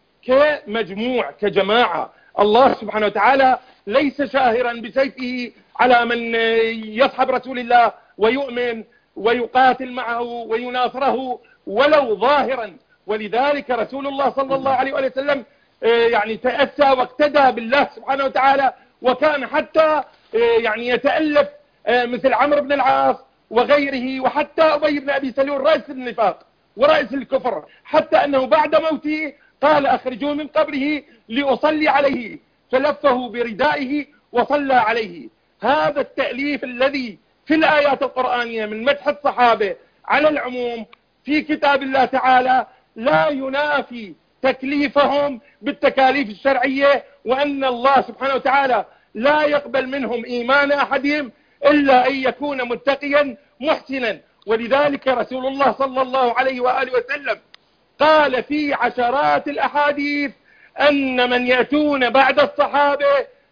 كمجموع كجماعة. الله سبحانه وتعالى ليس شاهرا بسيفه على من يصحب رسول الله ويؤمن ويقاتل معه ويناصره ولو ظاهرا. ولذلك رسول الله صلى الله عليه وسلم يعني تأسى واقتدى بالله سبحانه وتعالى، وكان حتى يعني يتألف مثل عمرو بن العاص وغيره، وحتى أبي بن أبي سلول رأس النفاق ورأس الكفر، حتى أنه بعد موته قال أخرجوه من قبره لأصلي عليه، فلفه بردائه وصلى عليه. هذا التأليف الذي في الآيات القرآنية من مدح الصحابة على العموم في كتاب الله تعالى لا ينافي تكليفهم بالتكاليف الشرعية، وأن الله سبحانه وتعالى لا يقبل منهم إيمان أحدهم إلا أن يكون متقيا محسنا. ولذلك رسول الله صلى الله عليه وآله وسلم قال في عشرات الأحاديث أن من يأتون بعد الصحابة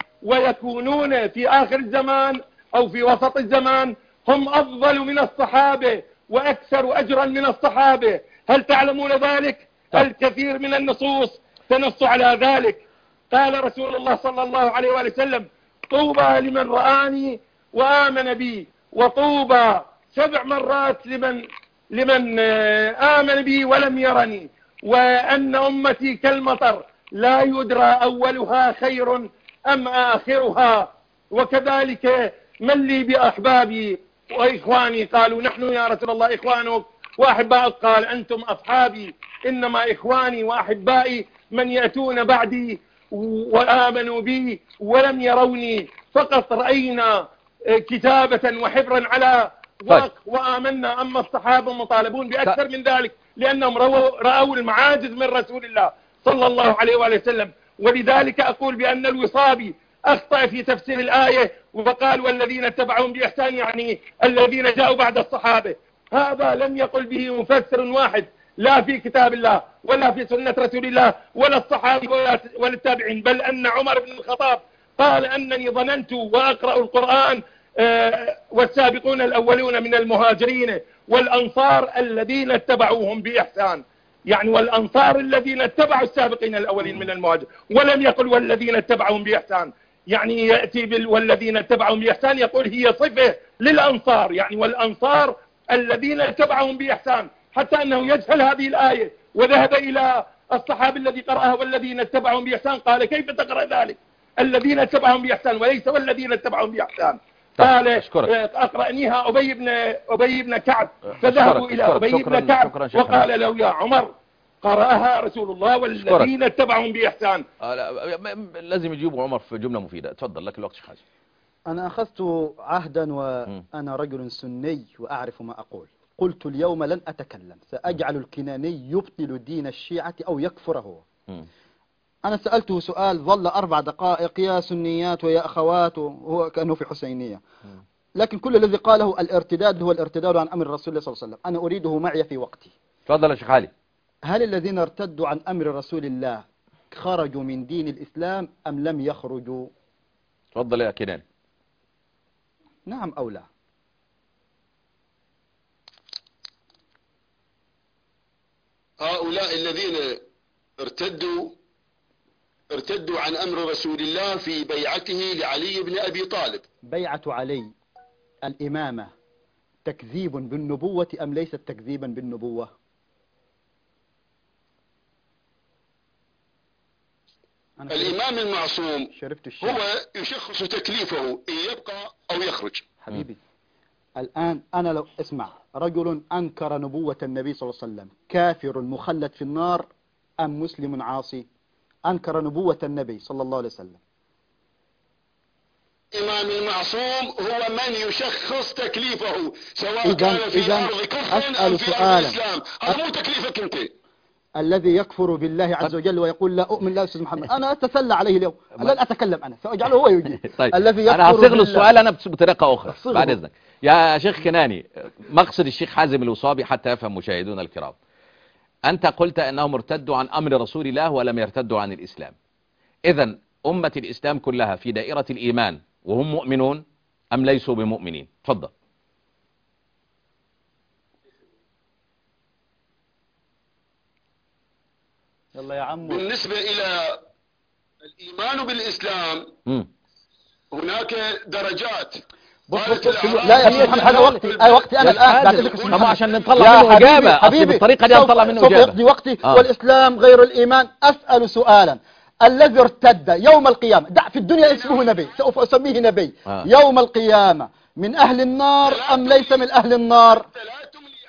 ويكونون في آخر الزمان أو في وسط الزمان هم أفضل من الصحابة وأكثر أجرا من الصحابة. هل تعلمون ذلك؟ الكثير من النصوص تنص على ذلك. قال رسول الله صلى الله عليه وآله وسلم طوبى لمن رآني وآمن بي، وطوبى سبع مرات لمن لمن آمن بي ولم يرني، وأن أمتي كالمطر لا يدرى أولها خير أم آخرها. وكذلك من لي بأحبابي وإخواني؟ قالوا نحن يا رسول الله إخوانك وأحبائك، قال أنتم أصحابي، إنما إخواني وأحبائي من يأتون بعدي وآمنوا بي ولم يروني، فقط رأينا كتابة وحبرا على ورق وآمنا. أما الصحابة مطالبون بأكثر من ذلك لأنهم رأوا المعاجز من رسول الله صلى الله عليه وآله وسلم. ولذلك أقول بأن الوصابي أخطأ في تفسير الآية وقال والذين اتبعهم بإحسان يعني الذين جاءوا بعد الصحابة. هذا لم يقل به مفسر واحد لا في كتاب الله ولا في سنة رسول الله ولا الصحابة ولا التابعين، بل أن عمر بن الخطاب قال أنني ظننت وأقرأ القرآن والسابقون الأولون من المهاجرين والأنصار الذين اتبعوهم بإحسان، يعني والأنصار الذين اتبعوا السابقين الأولين من المهاجرين، ولم يقل والذين اتبعوهم بإحسان. يعني يأتي بال والذين اتبعوهم بإحسان يقول هي صفة للأنصار، يعني والأنصار الذين اتبعوهم بإحسان، حتى أنه يجهل هذه الآية وذهب إلى الصحابي الذي قرأها والذين اتبعهم بإحسان قال كيف تقرأ ذلك الذين اتبعهم بإحسان وليس والذين اتبعهم بإحسان؟ قال أقرأنيها أبي بن أبي بن كعب، فذهبوا إلى أبي بن كعب وقال له يا عمر قرأها رسول الله والذين اتبعهم بإحسان. آه لازم يجيبوا عمر في جملة مفيدة. تفضل لك الوقت حاجة. أنا أخذت عهدا وأنا رجل سني وأعرف ما أقول. قلت اليوم لن أتكلم، سأجعل الكناني يبطل دين الشيعة أو يكفره. م. أنا سألته سؤال ظل أربع دقائق يا سنيات ويا أخوات، وهو كأنه في حسينية، لكن كل الذي قاله الارتداد هو الارتداد عن أمر الرسول صلى الله عليه وسلم. أنا أريده معي في وقتي. تفضل يا شيخ علي. هل الذين ارتدوا عن أمر رسول الله خرجوا من دين الإسلام أم لم يخرجوا؟ تفضل يا كناني. نعم أو لا؟ هؤلاء الذين ارتدوا ارتدوا عن أمر رسول الله في بيعته لعلي بن أبي طالب. بيعة علي الإمامة تكذيب بالنبوة أم ليست تكذيبا بالنبوة؟ الإمام المعصوم شرفت هو يشخص تكليفه إن يبقى أو يخرج. حبيبي الآن أنا لو اسمع، رجل أنكر نبوة النبي صلى الله عليه وسلم كافر مخلد في النار أم مسلم عاصي؟ أنكر نبوة النبي صلى الله عليه وسلم. الإمام المعصوم هو من يشخص تكليفه سواء إذن كان في إذن أرض كفر أم أسأل في أرض سؤالا. الإسلام. هذا مو تكليفك أنت. الذي يكفر بالله عز وجل ويقول لا أؤمن لا أستاذ محمد، أنا أتسلى عليه اليوم، لن أتكلم أنا، سأجعله هو يجيب. طيب الذي يكفر أنا هصيغ له بالله. السؤال أنا بطريقة أخرى صيغه. بعد إذنك يا شيخ كناني. مقصد الشيخ حازم الوصابي حتى يفهم مشاهدونا الكرام، أنت قلت أنهم ارتدوا عن أمر رسول الله ولم يرتدوا عن الإسلام. إذن أمة الإسلام كلها في دائرة الإيمان وهم مؤمنون أم ليسوا بمؤمنين؟ تفضل. يلا يا عمو. بالنسبة إلى الإيمان بالإسلام م. هناك درجات. بص قالت بص بص الأعراب لا يا محمد هذا وقتي، هذا وقتي انا الان بعد اذنك طبعا عشان يا نطلع منه حبيبي إجابة. أصل حبيبي بالطريقة دي سوف- نطلع منه سوف إجابة. يقضي وقتي. آه. والاسلام غير الايمان. اسال سؤالا، الذي ارتد يوم القيامه، دع في الدنيا اسمه نبي، سوف اسميه نبي. آه. يوم القيامه من اهل النار ام ليس من اهل النار؟ أنت لا تملي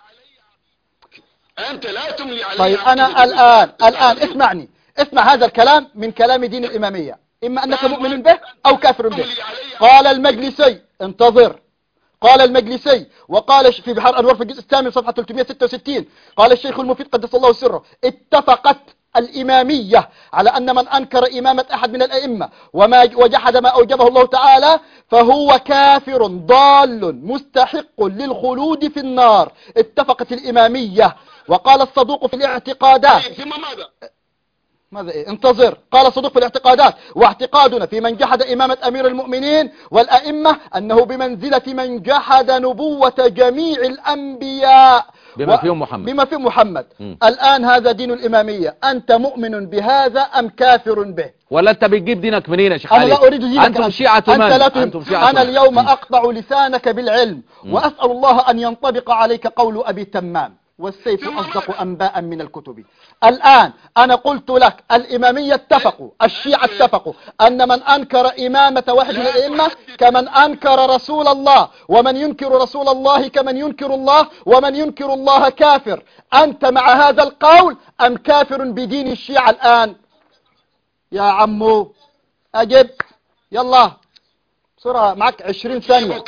علي. أنت لا تملي علي. طيب انا الان الان اسمعني، اسمع هذا الكلام من كلام دين الاماميه، اما انك مؤمن به او كافر به. قال المجلسي، انتظر، قال المجلسي وقال في بحار أنوار في الجزء الثامن صفحة ثلاثمائة وستة وستين، قال الشيخ المفيد قدس الله سره: اتفقت الإمامية على أن من أنكر إمامة أحد من الأئمة وما وجحد ما أوجبه الله تعالى فهو كافر ضال مستحق للخلود في النار. اتفقت الإمامية. وقال الصدوق في الاعتقادات. ثم ماذا؟ ماذا إيه؟ انتظر. قال الصدوق في الاعتقادات: واعتقادنا في من جحد إمامة أمير المؤمنين والأئمة أنه بمنزلة من جحد نبوة جميع الأنبياء بما و... فيهم محمد. بما فيهم محمد. م. الآن هذا دين الإمامية، أنت مؤمن بهذا أم كافر به؟ ولا أنت بتجيب دينك منين يا شيخ أنا علي؟ لا أريد دينك. أنتم شيعة من؟ أنت لا تهم. أنتم شيعة أنا من؟ اليوم م. أقطع لسانك بالعلم م. وأسأل الله أن ينطبق عليك قول أبي تمام: والسيف أصدق أنباء من الكتب. الآن أنا قلت لك الإمامية اتفقوا، الشيعة اتفقوا أن من أنكر إمامة واحد من الأئمة كمن أنكر رسول الله، ومن ينكر رسول الله كمن ينكر الله، ومن ينكر الله كافر. أنت مع هذا القول أم كافر بدين الشيعة الآن؟ يا عمو أجب، يلا بسرعة، معك عشرين ثانية.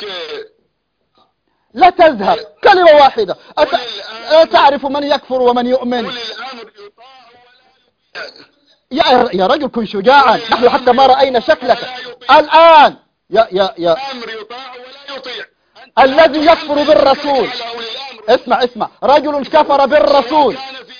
لا تذهب، كلمة واحدة. أت... لا تعرف من يكفر ومن يؤمن. يا يا رجل كن شجاعا، نحن حتى ما رأينا شكلك الآن. يا يا يا الذي يكفر بالرسول، اسمع اسمع، رجل كفر بالرسول.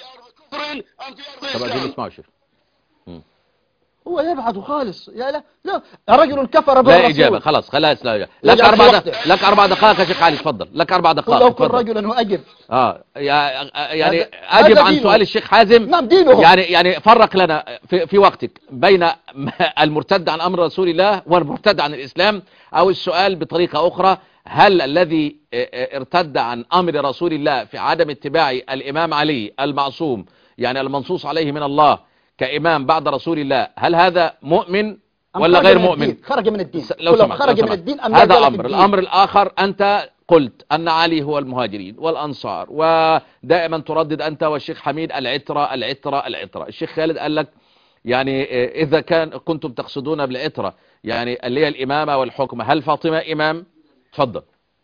طب أجل اسمعوا شوف. هو يبعد خالص. يا لا لا رجل كفر بالرسول. لا إجابة، خلاص خلاص لا إجابة. لك أربع دقائق، لك أربع دقائق يا شيخ علي، تفضل. لك أربع دقائق. لو كن رجلا وأجب. اه يعني هذا أجب عن دينه. سؤال الشيخ حازم. نعم دينه. يعني يعني فرق لنا في, في وقتك بين المرتد عن أمر رسول الله والمرتد عن الإسلام، أو السؤال بطريقة أخرى: هل الذي ارتد عن أمر رسول الله في عدم اتباع الإمام علي المعصوم، يعني المنصوص عليه من الله كإمام بعد رسول الله، هل هذا مؤمن ولا غير مؤمن؟ خرج من الدين. لو سمحت خرج لو من سمحت. الدين أم هذا لا أمر. الأمر الآخر، أنت قلت أن علي هو المهاجرين والأنصار، ودائما تردد أنت والشيخ حميد العترة العترة العترة. الشيخ خالد قال لك يعني إذا كان كنتم تقصدون بالعترة يعني اللي هي الإمامة والحكم، هل فاطمة إمام؟ تفضل.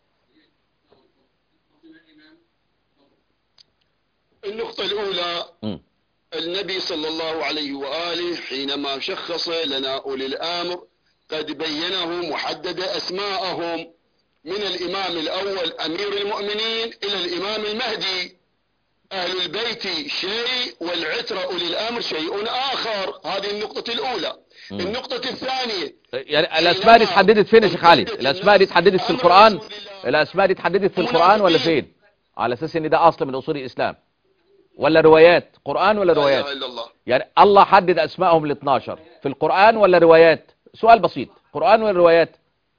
النقطة الأولى، م. النبي صلى الله عليه وآله حينما شخص لنا أولي الأمر قد بينهم وحدد أسماءهم، من الإمام الأول أمير المؤمنين إلى الإمام المهدي. أهل البيت شيء والعترة أولي الأمر شيء آخر. هذه النقطة الأولى. م. النقطة الثانية، يعني الأسماء دي اتحددت فين يا شيخ علي؟ الأسماء دي اتحددت في القرآن؟ الأسماء دي اتحددت في القرآن ولا فين؟ على أساس إن ده أصل من أصول الإسلام، ولا روايات؟ قرآن ولا روايات؟ لا إله إلا الله. يعني الله حدد أسمائهم ل اثناشر في القرآن ولا روايات؟ سؤال بسيط، قرآن ولا روايات؟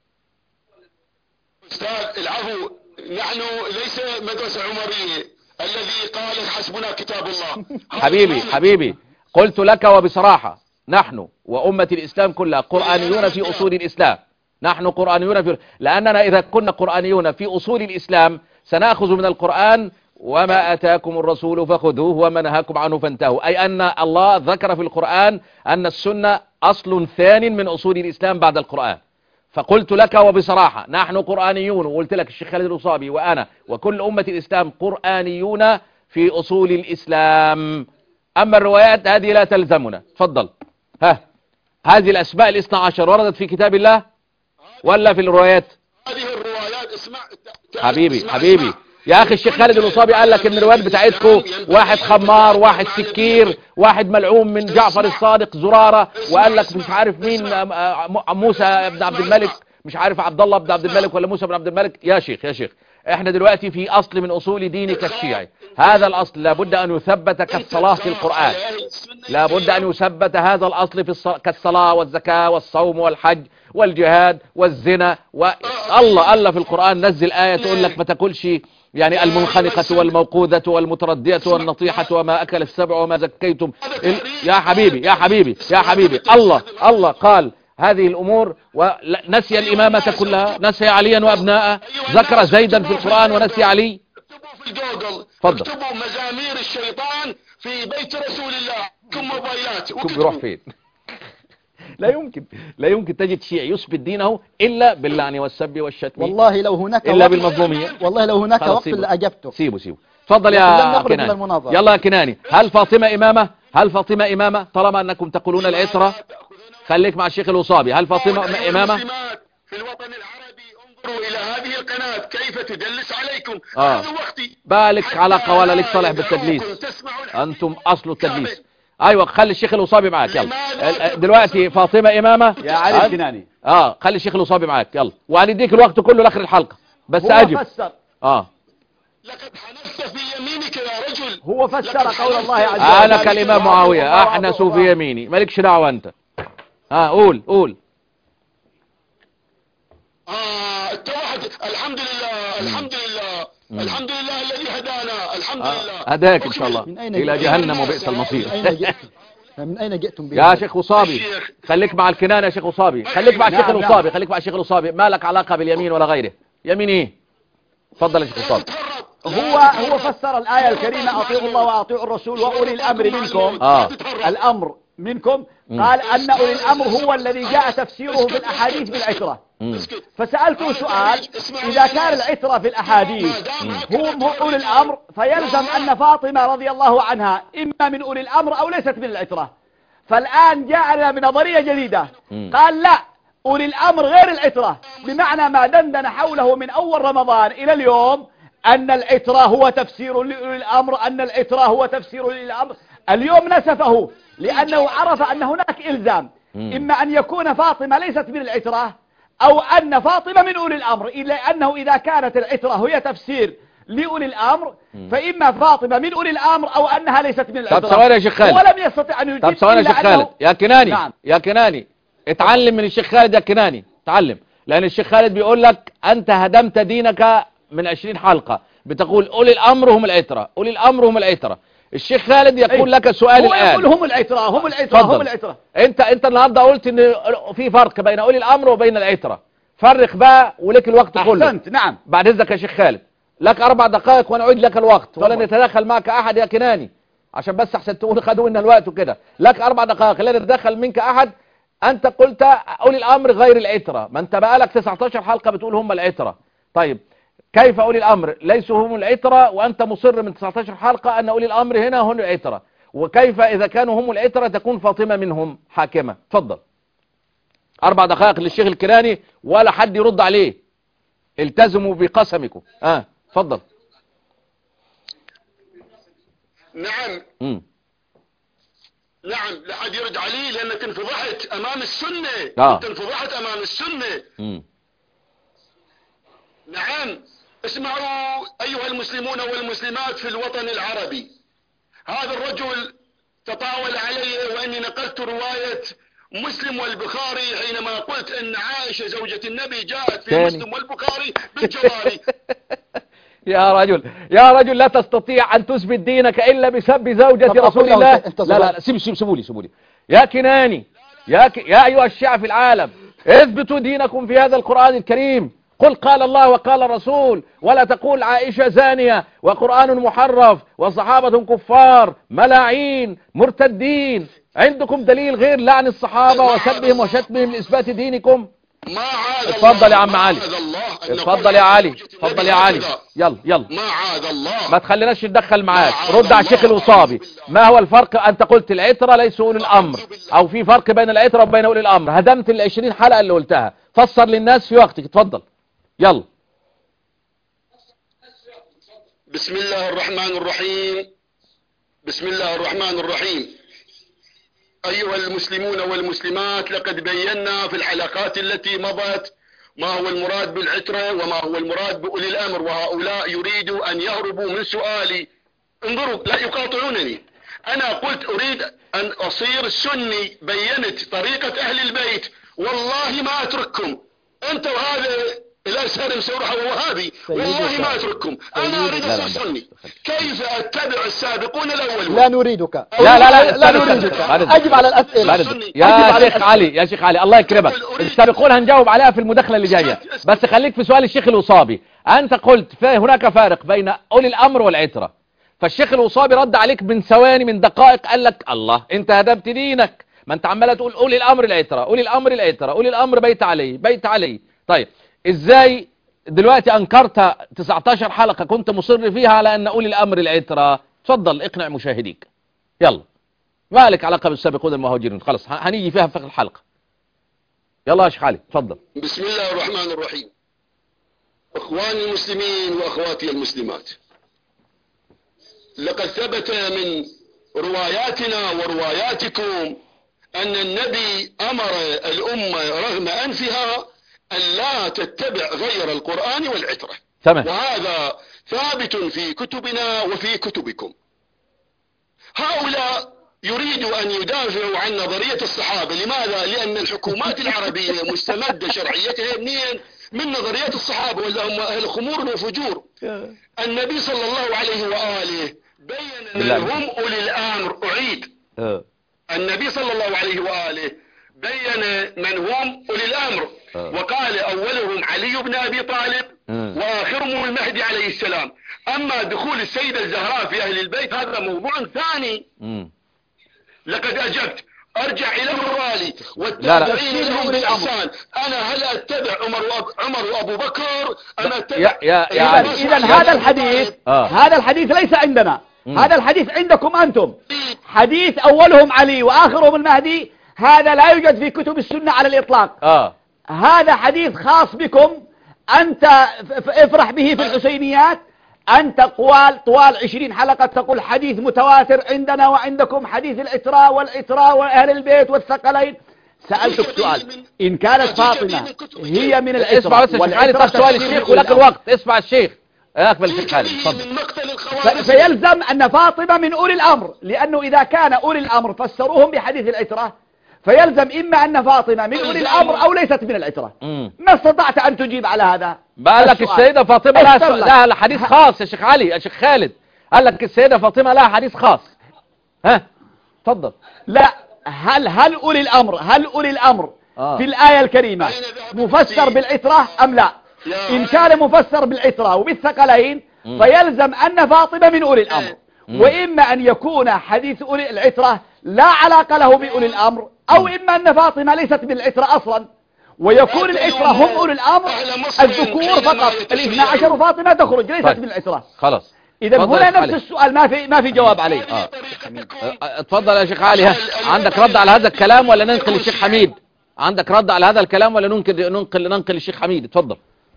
أستاذ العفو، نحن ليس مدرسة عمرية الذي قال حسبنا كتاب الله. حبيبي حبيبي قلت لك وبصراحة، نحن وأمة الإسلام كلها قرآنيون في أصول الإسلام. نحن قرآنيون في، لأننا إذا كنا قرآنيون في أصول الإسلام سنأخذ من القرآن: وما أتاكم الرسول فخذوه وما نهاكم عنه فانتهوا. أي أن الله ذكر في القرآن أن السنة أصل ثاني من أصول الإسلام بعد القرآن. فقلت لك وبصراحة نحن قرآنيون، وقلت لك الشيخ خالد الأصابي وأنا وكل أمة الإسلام قرآنيون في أصول الإسلام. أما الروايات هذه لا تلزمنا. تفضل. ها، هذه الأسماء الاثنى عشر وردت في كتاب الله ولا في الروايات؟ هذه الروايات اسمع حبيبي اسمع حبيبي اسمع. يا أخي الشيخ خالد الأصابي قال لك إن الروايات بتاعتكم واحد خمار، واحد سكير، واحد ملعوم من جعفر الصادق زرارة، وقال لك مش عارف مين موسى بن عبد الملك، مش عارف عبد الله بن عبد الملك ولا موسى بن عبد الملك. يا شيخ يا شيخ احنا دلوقتي في أصل من أصول دينك الشيعي، هذا الأصل لابد أن يثبت كالصلاة في القرآن، لابد أن يثبت هذا الأصل في الصلاة كالصلاة والزكاة والصوم والحج والجهاد والزنا. والله الله في القرآن نزل آية تقول لك ما تاكلش يعني المنخنقة والموقوذة والمتردية والنطيحة وما أكل السبع وما زكيتم. يا حبيبي يا حبيبي يا حبيبي الله الله قال هذه الأمور ونسي الإمامة كلها، نسي عليا وأبناءه، ذكر زيدا في القرآن ونسي علي. اكتبوا في الجوجل، فضل. اكتبوا مزامير الشيطان في بيت رسول الله، كم موبايلات كم بيروح فين؟ لا يمكن لا يمكن تجد شيعي يثبت دينه إلا باللعن والسب والشتم، والله لو هناك إلا وقت بالمظلومية. والله لو هناك خلاص وقت سيبه. لأجبته. سيبه سيبه. تفضل لكن لم يا نخرج من كناني. المناظرة. يلا يا كناني، هل فاطمة إمامة؟ هل فاطمة إمامة؟ طالما أنكم تقولون العترة خليك مع الشيخ الأصابي. هل فاطمة إمامة؟ في الوطن العربي انظروا إلى هذه القناة كيف تدلس عليكم. آه. هذا وقتي. بالك علاقة ولا لك صالح بالتدليس، أنتم أصل التدليس. أيوة خلي الشيخ الأصابي معاك يلا. دلوقتي فاطمة إمامة يا علي الكناني. اه خلي الشيخ الأصابي معاك يلا، وهنديك الوقت كله لآخر الحلقة بس هو أجب. فسر اه لقد حنست في يمينك يا رجل. هو فسر قول الله عز وجل. أنا كالإمام معاوية أحنس في يميني، مالكش دعوة أنت. اه قول قول. آه التوحد. الحمد لله الحمد لله الحمد لله الذي هدانا. الحمد آه. لله. هداك إن شاء الله من أين إلى جئتم؟ جهنم وبئس المصير. من أين جئتم؟ من أين جئتم به؟ يا شيخ أصابي خليك مع الكنانة يا شيخ أصابي، خليك مع الشيخ نعم، الأصابي، خليك مع الشيخ الأصابي، ما لك علاقة باليمين ولا غيره. يمين إيه؟ تفضل يا شيخ أصابي. هو هو فسر الآية الكريمة أطيعوا الله وأطيعوا الرسول وأولي الأمر منكم. آه. الأمر منكم قال أن أولي الأمر هو الذي جاء تفسيره في الأحاديث بالعترة. مم. فسألته سؤال: إذا كان العترة في الأحاديث هم أولي الأمر فيلزم أن فاطمة رضي الله عنها إما من أولي الأمر أو ليست من العترة. فالآن جاءنا بنظرية جديدة قال لا، أولي الأمر غير العترة، بمعنى ما دندن حوله من أول رمضان إلى اليوم أن العترة هو تفسير لأولي الأمر، أن العترة هو تفسير لأولي الأمر. اليوم نسفه لأنه عرف أن هناك إلزام، إما أن يكون فاطمة ليست من العترة أو أن فاطمة من أولي الأمر، إلا أنه إذا كانت العترة هي تفسير لأولي الأمر فإما فاطمة من أولي الأمر أو أنها ليست من العترة. طب ثواني يا شيخ خالد، ولم يستطع أن يجيب. طب ثواني يا شيخ خالد يا كناني. نعم. يا كناني اتعلم من الشيخ خالد يا كناني، اتعلم، لأن الشيخ خالد بيقول لك أنت هدمت دينك من عشرين حلقة، بتقول أولي الأمر هم العترة، أولي الأمر هم العترة. الشيخ خالد يقول لك سؤال هو الآن، يقول هم العترة هم العترة هم العترة. انت انت النهارده قلت ان في فرق بين أولي الأمر وبين العترة، فرق بقى ولك الوقت كله. أحسنت. نعم. بعد إذنك يا شيخ خالد لك أربع دقائق ونعيد لك الوقت، ولن يتدخل معك أحد يا كناني، عشان بس أحسن تقول خدوا لنا الوقت وكده. لك أربع دقائق لن يتدخل منك أحد. أنت قلت أولي الأمر غير العترة، ما أنت بقى لك تسعة عشر حلقة بتقول هم العترة. طيب كيف أولي الأمر ليسوا هم العترة وأنت مصر من تسعة عشر حلقة أن أولي الأمر هنا هم العترة؟ وكيف إذا كانوا هم العترة تكون فاطمة منهم حاكمة؟ تفضل. أربع دقائق للشيخ الكناني ولا حد يرد عليه، التزموا بقسمكم. آه تفضل. نعم. مم. نعم لا حد يرد علي لأنك انفضحت أمام السنة. آه. أنت انفضحت أمام السنة. مم. نعم. اسمعوا أيها المسلمون والمسلمات في الوطن العربي، هذا الرجل تطاول علي وأني نقلت رواية مسلم والبخاري حينما قلت أن عائشة زوجة النبي جاءت في تاني. مسلم والبخاري بالجواري. يا رجل يا رجل لا تستطيع أن تثبت دينك إلا بسب زوجة طب رسول أقول له الله. أنت لا لا لا سيب سيب سيبوا لي سيبوا لي يا كناني، يا ك... يا أيها الشيعة في العالم، اثبتوا دينكم في هذا القرآن الكريم. قل قال الله وقال الرسول، ولا تقول عائشة زانية وقرآن محرف وصحابة كفار ملاعين مرتدين. عندكم دليل غير لعن الصحابة وسبهم وشتمهم لإثبات دينكم؟ ما عاد اتفضل يا عم ما علي. عاد الله أن اتفضل نقول يا علي. زوجة اتفضل النبي يا علي. هكذا. يلا يلا. ما عاد الله. ما تخليناش نتدخل معاك. ما رد على عاد الشيخ الله. الوصابي. أعوذ بالله. ما هو الفرق؟ انت قلت العترة ليسوا اولي الامر، او في فرق بين العترة وبين اولي الامر. هدمت ال عشرين حلقة اللي قلتها. فسر للناس في وقتك. اتفضل يلا. بسم الله الرحمن الرحيم. بسم الله الرحمن الرحيم. أيها المسلمون والمسلمات، لقد بينا في الحلقات التي مضت ما هو المراد بالعترة وما هو المراد بأولي الأمر، وهؤلاء يريدوا أن يهربوا من سؤالي. انظروا، لا يقاطعونني. أنا قلت أريد أن أصير سني، بينت طريقة أهل البيت، والله ما أترككم أنت وهذا الأزهر مسورحة ووهابي، والله ما أترككم. أنا أريد أصير سني. كيف أتبع السابقون الأولون؟ لا نريدك. لا لا لا لا نريدك. أجب على الأسئلة. يا شيخ علي يا شيخ علي الله يكرمك. السابقون هنجاوب عليها في المداخلة اللي جاية، بس خليك في سؤال الشيخ الوصابي. أنت قلت هناك فارق بين أولي الأمر والعترة، فالشيخ الوصابي رد عليك من ثواني من دقائق قال لك الله أنت هدمت دينك، ما أنت عمالة تقول أولي الأمر العترة أولي الأمر العترة أولي الأمر بيت علي بيت علي. طيب ازاي دلوقتي انكرت تسعتاشر حلقة كنت مصر فيها على ان اولي الامر العترة؟ تفضل اقنع مشاهديك. يلا. ما لك علاقة بالسابقون المهاجرين، خلاص هنيجي فيها في الحلقة. يلا يا شيخ علي اتفضل. بسم الله الرحمن الرحيم. اخواني المسلمين واخواتي المسلمات، لقد ثبت من رواياتنا ورواياتكم ان النبي امر الامة رغم انفها أن لا تتبع غير القرآن والعترة. تمام. وهذا ثابت في كتبنا وفي كتبكم. هؤلاء يريدوا أن يدافعوا عن نظرية الصحابة. لماذا؟ لأن الحكومات العربية مستمدة شرعيتها منين؟ من نظريات الصحابة، ولا هم أهل خمور وفجور. النبي صلى الله عليه وآله بين من هم أولي الأمر. أعيد. النبي صلى الله عليه وآله بين من هم أولي الأمر، وقال أولهم علي بن أبي طالب وآخرهم المهدي عليه السلام. أما دخول السيدة الزهراء في أهل البيت هذا موضوع ثاني. لقد أجبت. أرجع إلى الرالي والتابعين لهم بالإحسان. أنا هل أتبع عمر وأب... عمر وأبو بكر؟ أنا أتبع إذا هذا الحديث آه. هذا الحديث ليس عندنا. مم. هذا الحديث عندكم أنتم. حديث أولهم علي وآخرهم المهدي هذا لا يوجد في كتب السنة على الإطلاق. آه. هذا حديث خاص بكم. أنت افرح به في الحسينيات. أنت طوال طوال عشرين حلقة تقول حديث متواتر عندنا وعندكم، حديث الإسراء والإسراء وأهل البيت والثقلين. سألتك سؤال، إن كانت فاطمة هي من الإسراء، اسمع بس الشيخ علي، طب سؤال الشيخ ولك الوقت. اسمع الشيخ اقبل الشيخ علي. فيلزم أن فاطمة من أولي الأمر، لأنه إذا كان أولي الأمر فسروهم بحديث الإسراء، فيلزم إما أن فاطمة من أولي الأمر أو ليست من العترة. ما استطعت أن تجيب على هذا. قال لك السيدة فاطمة لها, لها حديث خاص يا شيخ علي. يا شيخ خالد قال لك السيدة فاطمة لها حديث خاص. ها تفضل. لا، هل هل أولي الأمر هل أولي الأمر آه. في الآية الكريمة مفسر بالعترة أم لا؟ إن كان مفسر بالعترة وبالثقلين فيلزم أن فاطمة من أولي الأمر. وإما أن يكون حديث أولي العترة لا علاقة له بأولي الأمر، أو إما أن فاطمة ليست من العترة أصلا، ويكون العترة هم أولي الأمر الذكور فقط. الاثنى عشر فاطمة تخرج ليست طيب. من العترة. خلاص. إذا هنا نفس علي. السؤال ما في ما في جواب عليه. آه. اتفضل يا شيخ علي. ها. عندك رد على هذا الكلام ولا ننقل الشيخ حميد؟ عندك رد على هذا الكلام ولا ننقل ننقل ننقل الشيخ حميد؟ اتفضل.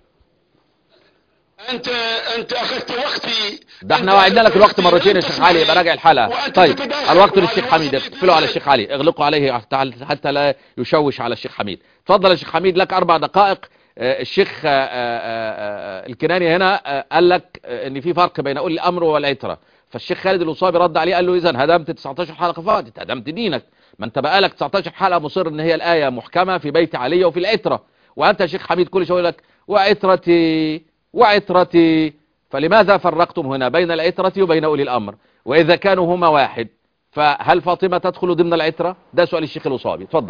انت انت اخذت وقتي. ده احنا وعدنا لك الوقت مرتين يا شيخ علي، يبقى راجع الحلقه. طيب الوقت للشيخ حميد، اقفلوا على الشيخ علي، اغلقوا عليه حتى لا يشوش على الشيخ حميد. اتفضل يا شيخ حميد، لك اربع دقائق. الشيخ الكناني هنا قال لك ان في فرق بين اولي الامر والعترة، فالشيخ خالد الوصابي رد عليه قال له اذا هدمت تسعتاشر حلقه فاتت، هدمت دينك. ما انت بقالك تسعتاشر حلقه مصر ان هي الايه محكمه في بيت علي وفي العترة، وانت يا شيخ حميد كل شويه يقول لك وعترتي وعترتي. فلماذا فرقتم هنا بين العترة وبين أولي الأمر؟ وإذا كانوا هما واحد فهل فاطمة تدخل ضمن العترة؟ ده سؤال الشيخ الوصابي. تفضل.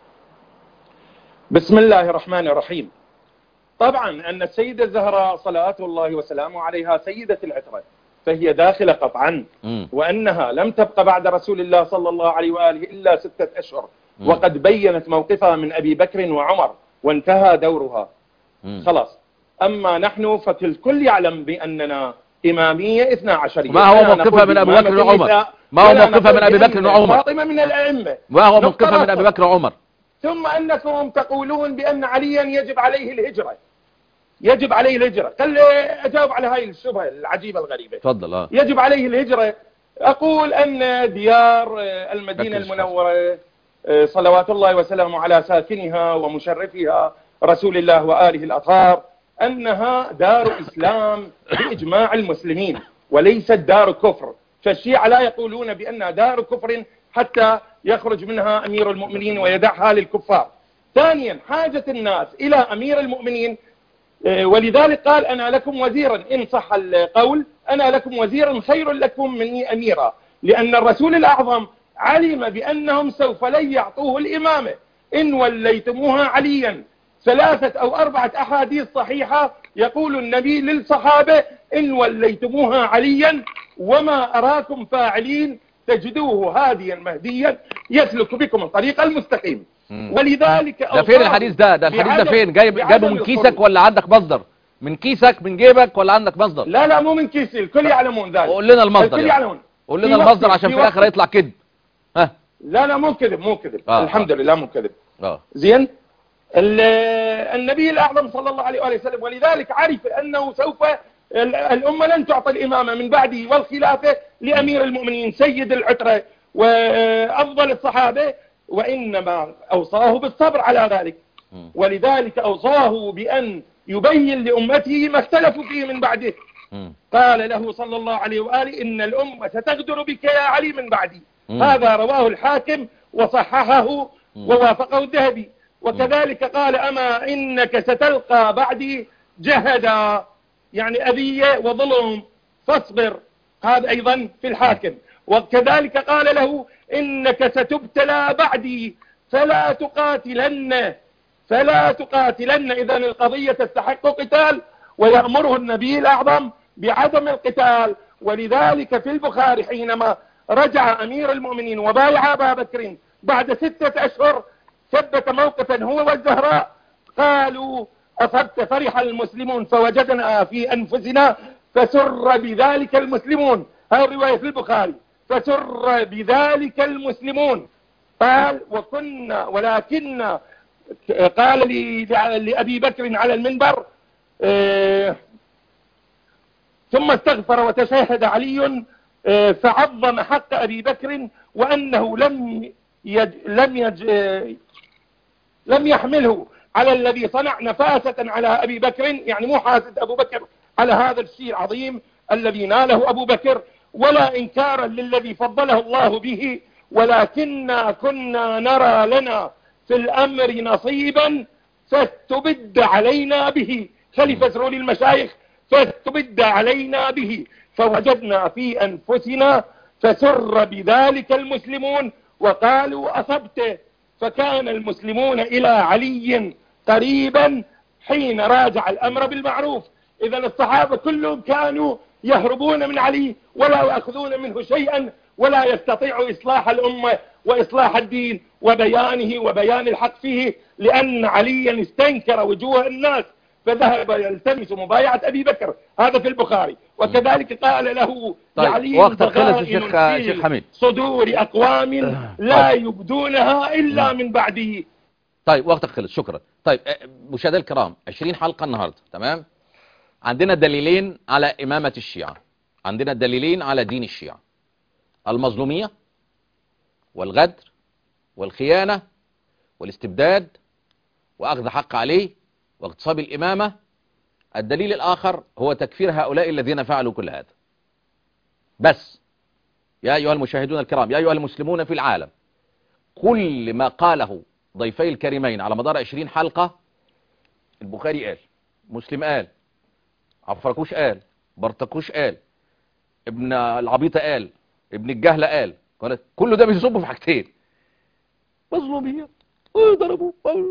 بسم الله الرحمن الرحيم. طبعا أن السيدة الزهراء صلوات الله وسلامه عليها سيدة العترة، فهي داخلة قطعا، م. وأنها لم تبق بعد رسول الله صلى الله عليه وآله إلا ستة أشهر، م. وقد بينت موقفها من أبي بكر وعمر وانتهى دورها. مم. خلاص. أما نحن فالكل يعلم بأننا إمامية اثنا عشرية. ما هو لا موقفها نقول من أبي بإمامة بكر وعمر؟ النساء، ما هو ولا موقفها من نقول أبي بكر بأن وعمر؟ فاطمة من الأئمة. ما هو نقطة موقفها من أبي رابعة. بكر وعمر؟ ثم أنكم تقولون بأن عليا يجب عليه الهجرة، يجب عليه الهجرة. خلي أجاوب على هاي الشبهة العجيبة الغريبة. تفضل. اه يجب عليه الهجرة. أقول أن ديار المدينة ركز المنورة صلوات الله وسلامه على ساكنها ومشرفها رسول الله وآله الأطهار أنها دار إسلام بإجماع المسلمين وليست دار كفر. فالشيعة لا يقولون بأنها دار كفر حتى يخرج منها أمير المؤمنين ويدعها للكفار. ثانيا، حاجة الناس إلى أمير المؤمنين، ولذلك قال أنا لكم وزيرا، إن صح القول أنا لكم وزيرا خير لكم مني أميرا، لأن الرسول الأعظم علم بأنهم سوف لن يعطوه الإمامة إن وليتموها عليا. ثلاثة أو أربعة أحاديث صحيحة يقول النبي للصحابة إن وليتموها عليا وما أراكم فاعلين تجدوه هاديا مهديا يسلك بكم الطريق المستقيم. ولذلك ده فين الحديث ده؟ ده الحديث ده فين؟ جايب جايبه من كيسك ولا عندك مصدر؟ من كيسك من جيبك ولا عندك مصدر؟ لا لا مو من كيسي، الكل يعلمون ذلك. قول لنا المصدر. الكل يعلمون. قول لنا المصدر عشان في الاخر يطلع كذب. ها؟ لا لا مو كذب، مو كذب. آه الحمد آه. لله مو كذب. اه زين. النبي الأعظم صلى الله عليه وآله وسلم ولذلك عرف أنه سوف الأمة لن تعطي الإمامة من بعده والخلافة لأمير المؤمنين سيد العترة وأفضل الصحابة، وإنما أوصاه بالصبر على ذلك. ولذلك أوصاه بأن يبين لأمته ما اختلفوا فيه من بعده. قال له صلى الله عليه وآله إن الأمة ستغدر بك يا علي من بعدي. هذا رواه الحاكم وصححه ووافقه الذهبي. وكذلك قال أما إنك ستلقى بعدي جهدا، يعني أذية وظلم فاصبر، هذا أيضا في الحاكم. وكذلك قال له إنك ستبتلى بعدي فلا تقاتلن فلا تقاتلن. إذن القضية تستحق قتال ويأمره النبي الأعظم بعدم القتال. ولذلك في البخاري حينما رجع أمير المؤمنين وبايع أبا بكر بعد ستة أشهر ثبت موقفا هو والزهراء قالوا أصبت فرح المسلمون فوجدنا في أنفسنا فسر بذلك المسلمون. هذه الرواية في البخاري. فسر بذلك المسلمون قال وكنا ولكن قال لأبي بكر على المنبر اه ثم استغفر وتشهد علي اه فعظم حق أبي بكر وأنه لم يج لم يج لم يحمله على الذي صنع نفاسة على أبي بكر، يعني مو حاسد أبو بكر على هذا الشيء العظيم الذي ناله أبو بكر ولا إنكارا للذي فضله الله به، ولكننا كنا نرى لنا في الأمر نصيبا فاستبد علينا به. خليفة سرول المشايخ فاستبد علينا به فوجدنا في أنفسنا فسر بذلك المسلمون وقالوا أصبت. فكان المسلمون إلى علي قريبا حين راجع الأمر بالمعروف. إذن الصحابة كلهم كانوا يهربون من علي ولا يأخذون منه شيئا ولا يستطيعوا إصلاح الأمة وإصلاح الدين وبيانه وبيان الحق فيه، لأن عليا استنكر وجوه الناس فذهب يلتمس مبايعة أبي بكر. هذا في البخاري. وكذلك قال له طيب لعلي وقتك خلص الشيخ شيخ حميد. صدور أقوام لا يبدونها إلا من بعده. طيب وقتك خلص، شكرا. طيب مشاهدينا الكرام، عشرين حلقة النهاردة، تمام؟ عندنا دليلين على إمامة الشيعة، عندنا دليلين على دين الشيعة: المظلومية والغدر والخيانة والاستبداد وأخذ حق عليه واغتصاب الإمامة. الدليل الآخر هو تكفير هؤلاء الذين فعلوا كل هذا. بس يا أيها المشاهدون الكرام، يا أيها المسلمون في العالم، كل ما قاله ضيفي الكريمين على مدار عشرين حلقة، البخاري قال، مسلم قال، عفركوش قال، برتكوش قال، ابن العبيطة قال، ابن الجهلة قال، قالت كل ده بيصبوا في حاجتين: مظلومية وضربوا.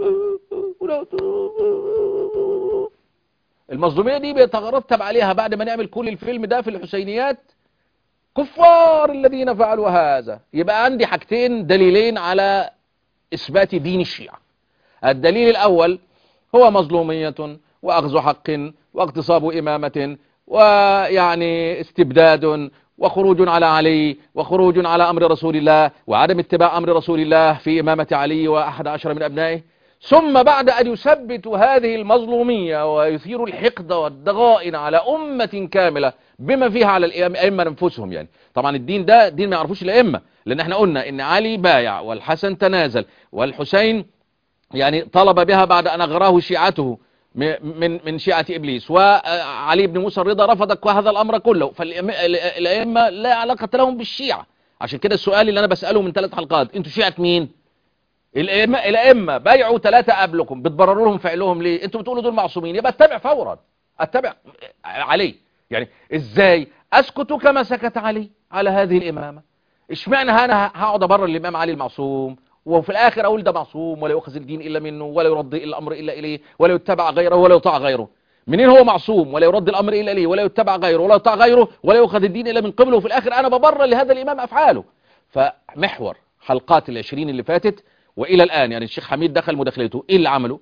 المظلومية دي بيترتب عليها بعد ما نعمل كل الفيلم ده في الحسينيات كفار الذين فعلوا هذا. يبقى عندي حاجتين، دليلين على إثبات دين الشيعة. الدليل الأول هو مظلومية وأخذ حق واغتصاب إمامة ويعني استبداد وخروج على علي وخروج على أمر رسول الله وعدم اتباع أمر رسول الله في إمامة علي وأحد عشر من أبنائه. ثم بعد أن يثبتوا هذه المظلومية ويثير الحقد والضغائن على أمة كاملة بما فيها على الأئمة أنفسهم. يعني طبعا الدين ده دين ما يعرفوش الأئمة، لأن احنا قلنا إن علي بايع والحسن تنازل والحسين يعني طلب بها بعد أن أغراه شيعته من من شيعة إبليس، وعلي بن موسى الرضا رفض هذا الأمر كله. فالأئمة لا علاقة لهم بالشيعة. عشان كده السؤال اللي أنا بسأله من ثلاث حلقات، أنتوا شيعة مين؟ الأئمة الأئمة بايعوا ثلاثة قبلكم، بتبرروا لهم فعلهم ليه؟ أنتوا بتقولوا دول معصومين، يبقى اتبع فورا، اتبع علي. يعني إزاي أسكت كما سكت علي على هذه الإمامة؟ اشمعنى أنا هقعد أبرر الإمام علي المعصوم وفي الآخر أقول ده معصوم ولا يؤخذ الدين إلا منه ولا يرد الأمر إلا إليه ولا يتبع غيره ولا يطاع غيره؟ منين هو معصوم ولا يرد الأمر إلا إليه ولا يتبع غيره ولا يطاع غيره ولا يؤخذ الدين إلا من قبله، وفي الآخر أنا ببرر لهذا الإمام أفعاله؟ فمحور حلقات العشرين اللي فاتت وإلى الآن يعني الشيخ حميد دخل مداخلته، إيه اللي عمله؟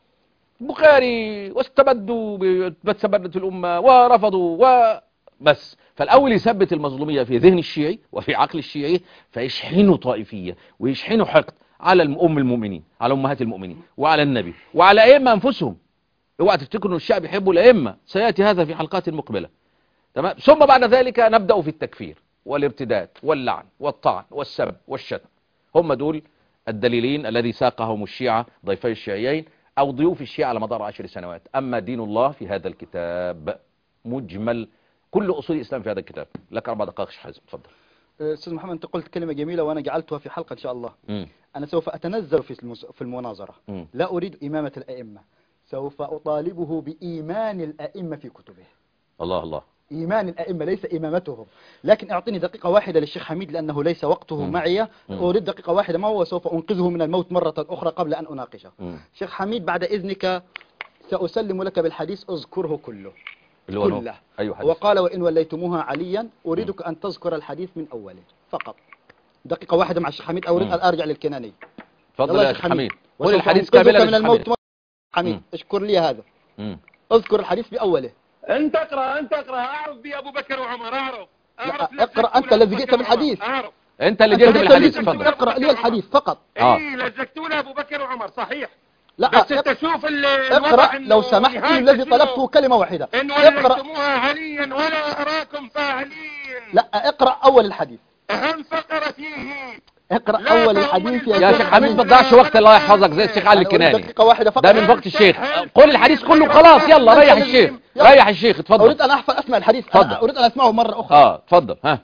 بخاري واستبدوا بتثبت الأمة ورفضوا وبس. فالأول يثبت المظلومية في ذهن الشيعي وفي عقل الشيعي، فيشحنوا طائفية ويشحنوا حقد على أم المؤمنين، على أمهات المؤمنين وعلى النبي وعلى أئمة أنفسهم. اوعى تفتكروا أن الشعب يحبوا الأئمة، سيأتي هذا في حلقات مقبلة. تمام. ثم بعد ذلك نبدأ في التكفير والارتداد واللعن والطعن والسب والشتم. هم دول الدليلين الذي ساقهم الشيعة ضيفي الشيعيين أو ضيوف الشيعة على مدار عشر سنوات. أما دين الله في هذا الكتاب مجمل، كل أصول الإسلام في هذا الكتاب. لك أربع دقائق شيخ حازم، تفضل. أستاذ محمد، أنت قلت كلمة جميلة وأنا جعلتها في حلقة إن شاء الله. م. أنا سوف أتنزل في المس... في المناظرة. م. لا أريد إمامة الأئمة، سوف أطالبه بإيمان الأئمة في كتبه. الله الله. إيمان الأئمة ليس إمامتهم. لكن أعطيني دقيقة واحدة للشيخ حميد لأنه ليس وقته م. معي. م. أريد دقيقة واحدة معه وسوف أنقذه من الموت مرة أخرى قبل أن أناقشه. م. شيخ حميد بعد إذنك سأسلم لك بالحديث، أذكره كله كله. أيوه حديث. وقال وإن وليتموها عليا أريدك أن تذكر الحديث من أوله فقط. دقيقة واحدة مع الشيخ حميد أو أريد أن أرجع للكناني. تفضل يا شيخ حميد، قول وسوف الحديث أنقذك كاملا من يا الموت شيخ مرة. حميد اشكر لي هذا. مم. اذكر الحديث بأوله. انت اقرأ انت اقرأ اعرف بأبو بكر وعمر، اعرف اعرف لا، اقرأ أنت الذي جئت بالحديث. اعرف أنت اللي جئت بالحديث، تفضل. اقرأ لي الحديث فقط. آه. ايه لزقتوا له ابو بكر وعمر صحيح. لا بس اقرأ, انت شوف اقرأ لو سمحت. الذي طلبته كلمة واحدة. ان اقرأ. وليتموها عليا ولا اراكم فاعلين. لا اقرأ أول الحديث. اهم فقرة فيه. اقرأ لا أول تؤمن الحديث يا شيخ حميد ما تضيعش وقت، الله يحفظك، زي الشيخ علي الكناني. دقيقة واحدة فقط. ده من وقت الشيخ. قول الحديث كله خلاص، يلا ريح الشيخ، ريح الشيخ، اتفضل. أريد أن أحفظ أسمع الحديث. اتفضل. أريد أن أسمعه مرة أخرى. اه اتفضل. ها.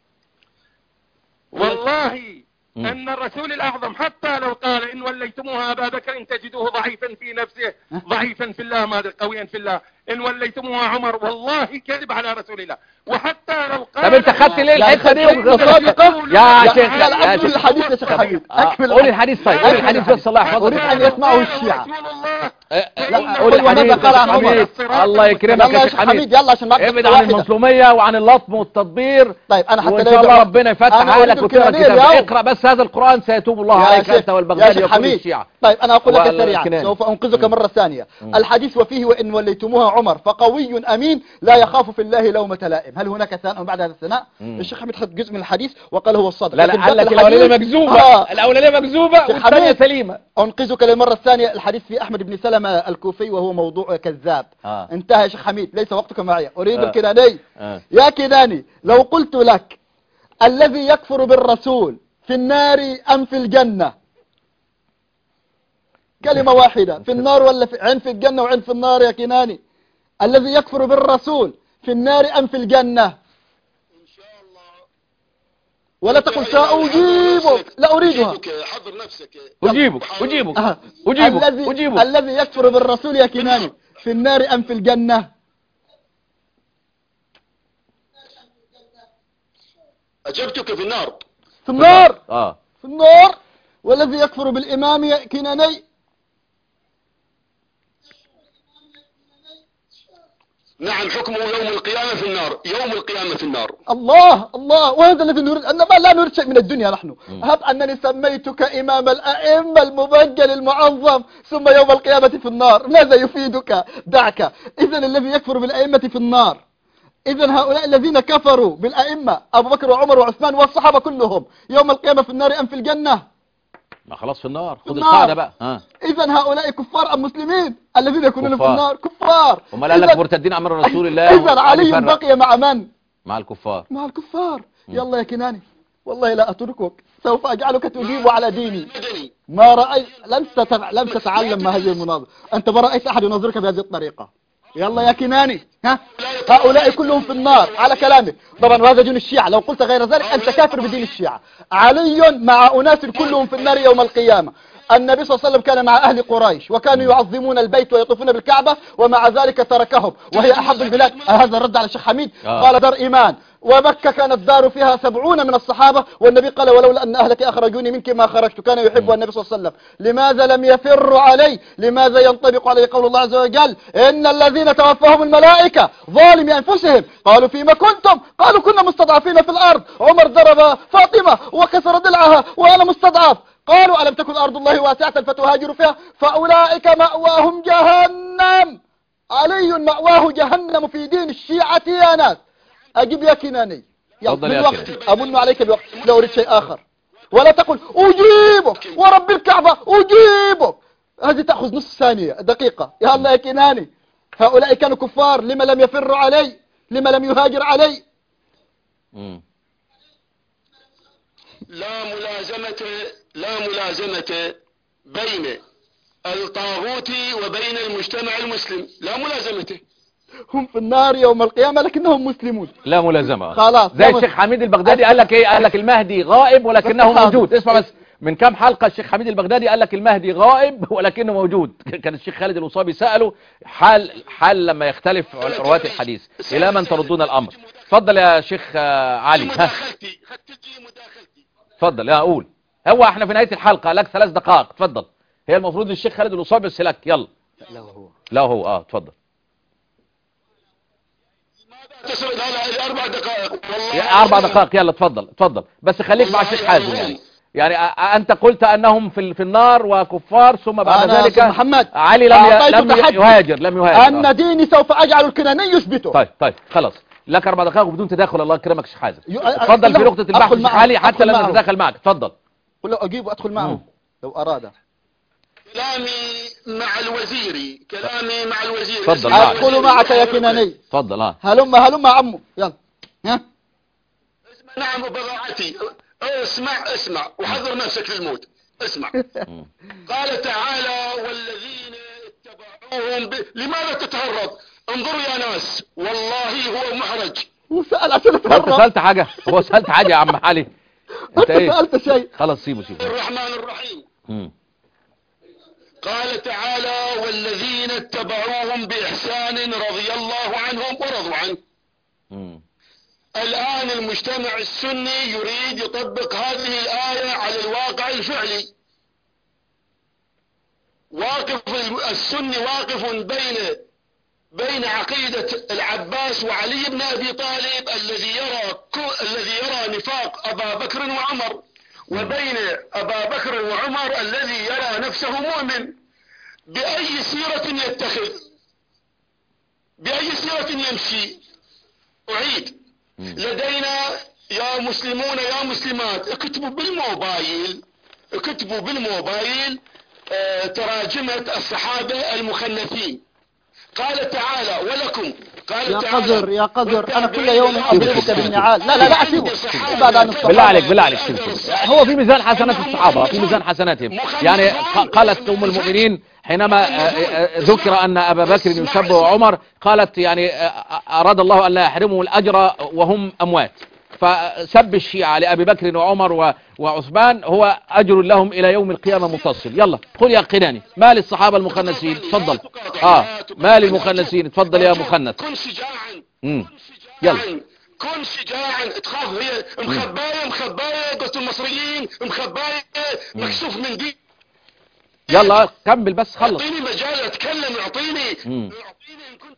والله مم. أن الرسول الأعظم حتى لو قال إن وليتموها أبا بكر تجدوه ضعيفا في نفسه ضعيفا في الله ما قويا في الله، إن وليتموها عمر والله كذب على رسول الله. وحتى لو قال طب انت خدت ليه الحته دي صادقة يا لا، شيخ؟ لا، لا، يا أكمل شيخ الحديث يا شيخ حميد. أكمل قول الحديث. طيب قول الحديث بس، الله يحفظك. أريد أن يسمعه الشيعة. رسول الله لا، قول قل وماذا الحديث قال يا عن شيخ عمر. حميد. الله يكرمك يلا يا يا شيخ شيخ حميد حميد، يلا عشان ما ابعد عن المظلوميه وعن اللطم والتطبير. طيب أنا حتى وان لا شاء الله يبقى- ربنا يفتح أنا عليك أريد وتقرا الكنانية الكتاب. اليوم. اقرا بس هذا القران سيتوب الله يا عليك شيخ- انت يا والبغدادي شيخ وكل حميد. الشيعه. طيب أنا أقول لك سريعا، والكناني. سوف أنقذك مرة ثانية. الحديث وفيه وإن وليتموها عمر فقوي أمين لا يخاف في الله لومة لائم. هل هناك ثناء بعد هذا الثناء؟ الشيخ حميد خد جزء من الحديث وقال هو الصادق. لا لا، لكن قال لك باقي الاولانيه الحديث- مكذوبه، آه. الاولانيه مكذوبه شيخ والثانيه حميد. سليمه. أنقذك للمرة الثانية. الحديث في أحمد بن سلمة الكوفي وهو موضوع كذاب. آه. انتهى يا شيخ حميد، ليس وقتك معي. أريد آه. الكناني. آه. يا كناني لو قلت لك الذي يكفر بالرسول في النار أم في الجنة؟ كلمة واحدة، في النار ولا في عين في الجنة وعين في النار يا كناني؟ الذي يكفر بالرسول في النار أم في الجنة؟ إن شاء الله. ولا تقل سأجيبك، لا أريدها. حضر نفسك. أجيبك أجيبك أه. أجيبك الذي أجيبك الذي يكفر بالرسول يا كناني في النار أم في الجنة؟ أجبتك في النار. في النار. اه في النار. والذي يكفر بالإمام يا كناني؟ نعم حكمه يوم القيامة في النار، يوم القيامة في النار. الله الله، وهذا الذي نريد، أن ما لا نريد شيء من الدنيا نحن. هب أنني سميتك إمام الأئمة المبجل المعظم ثم يوم القيامة في النار، ماذا يفيدك؟ دعك. إذن الذي يكفر بالأئمة في النار. إذن هؤلاء الذين كفروا بالأئمة أبو بكر وعمر وعثمان والصحابة كلهم يوم القيامة في النار أم في الجنة؟ ما خلاص في النار، خذ النار. القاعدة بقى. ها إذن هؤلاء كفار أم مسلمين الذين يكونون كفار. في النار؟ كفار. وما قال لك مرتدين عن رسول الله. إذن علي بقي مع من؟ مع الكفار. مع الكفار. يلا يا كناني والله لا أتركك، سوف أجعلك تجيب على ديني. ما رأيت، لم تتع... لم تتعلم ما هذه المناظرة، أنت ما رأيت أحد يناظرك بهذه الطريقة. يلا يا كناني، ها هؤلاء كلهم في النار على كلامك. طبعا وهذا دين الشيعة، لو قلت غير ذلك أنت كافر بدين الشيعة. علي مع أناس كلهم في النار يوم القيامة. النبي صلى الله عليه وسلم كان مع أهل قريش وكانوا يعظمون البيت ويطوفون بالكعبة ومع ذلك تركهم وهي أحب البلاد. هذا الرد على الشيخ حميد. قال دار إيمان، ومكة كانت دار فيها سبعون من الصحابة والنبي قال ولولا أن أهلك أخرجوني منك ما خرجت. كان يحب النبي صلى الله عليه وسلم. لماذا لم يفر عليه؟ لماذا ينطبق عليه قول الله عز وجل إن الذين توفاهم الملائكة ظالمي أنفسهم قالوا فيما كنتم؟ قالوا كنا مستضعفين في الأرض. عمر ضرب فاطمة وكسر ضلعها وأنا مستضعف. قالوا ألم تكن أرض الله واسعة فتهاجروا فيها؟ فأولئك مأواهم جهنم. علي مأواه جهنم في دين الشيعة يا ناس. أجيب يا كناني يلا وقت أمن عليك بوقت، لا أريد شيء آخر. ولا تقل أجيبك ورب الكعبة أجيبك، هذه تأخذ نصف ثانية دقيقة. يا الله يا كناني، هؤلاء كانوا كفار، لما لم يفروا علي؟ لما لم يهاجر علي؟ مم. لا ملازمة لا ملازمة بين الطاغوت وبين المجتمع المسلم، لا ملازمته. هم في النار يوم القيامة لكنهم مسلمون. لا ملازمة. خلاص زي الشيخ حميد البغدادي قال لك ايه؟ قال لك المهدي غائب ولكنه موجود. اسمع بس، من كام حلقة الشيخ حميد البغدادي قال لك المهدي غائب ولكنه موجود. كان الشيخ خالد الوصابي سأله حال حال لما يختلف رواة الحديث إلى من تردون الأمر. تفضل يا شيخ علي. ها تفضل يا أقول. هو احنا في نهاية الحلقة لك ثلاث دقائق، تفضل. هي المفروض الشيخ خالد الوصابي بس لك، يلا. لا هو لا هو اه تفضل. لا لا أربع دقائق والله. أربع دقائق يلا تفضل تفضل، بس خليك مع الشيخ حازم. يعني يعني أنت قلت أنهم في في النار وكفار، ثم بعد ذلك محمد علي لم لم يهاجر لم يهاجر أن آه. ديني سوف أجعل الكناني يثبته. طيب طيب خلاص، لك أربع دقائق وبدون تداخل. الله يكرمك الشيخ حازم. تفضل في نقطة البحث الشيخ علي حتى لن نتداخل معك. تفضل. قل له أجيب وأدخل معه لو أراد. كلامي مع الوزير كلامي مع الوزير تفضل. أدخل معك يا كناني. تفضل. ها هلم هلم عمو يلا. ها اسمع. نعم بضاعتي. اسمع اسمع وحضر نفسك للموت. اسمع. قال تعالى والذين اتبعوهم ب... لماذا تتهرب؟ انظروا يا ناس والله هو محرج. وسأل عشان انت تهرب. سألت حاجة؟ هو سألت حاجة يا عم علي؟ انت ايه سألت شيء؟ خلاص سيبه سيبه. الرحمن الرحيم. مم. قال تعالى والذين اتبعوهم بإحسان رضي الله عنهم ورضوا عنه. مم. الآن المجتمع السني يريد يطبق هذه الآية على الواقع الفعلي. واقف السني واقف بين بين عقيدة العباس وعلي بن أبي طالب الذي يرى الذي يرى نفاق أبا بكر وعمر، وبين أبا بكر وعمر الذي يرى نفسه مؤمن. بأي سيرة يتخذ؟ بأي سيرة يمشي؟ أعيد. لدينا يا مسلمون يا مسلمات اكتبوا بالموبايل اكتبوا بالموبايل اه تراجمة الصحابة المخنثين. قال تعالى ولكم قال يا تعالى قذر يا قذر انا كل يوم اضربك بالنعال. لا لا لا اسيبه ابعد عن الصحابة. بالله عليك بالله عليك سيبه. هو في ميزان حسنات الصحابة، في ميزان حسناتهم. يعني قالت أم المؤمنين حينما ذكر أن أبا بكر يشبه عمر قالت يعني أراد الله أن لا يحرمهم الأجر وهم أموات، فسب الشيعة لأبي بكر وعمر وعثمان هو أجر لهم إلى يوم القيامة متصل. يلا قل يا قناني ما للصحابة المخنثين؟ تفضل. آه ما للمخنثين؟ تفضل يا مخنث. كن شجاعا امم يلا كن شجاعا. تخاف هي مخباية مخباية قلت المصريين مخباية مكشوف من دي. يلا كمل بس خلص. اعطيني مجال اتكلم. اعطيني اعطيني ان كنت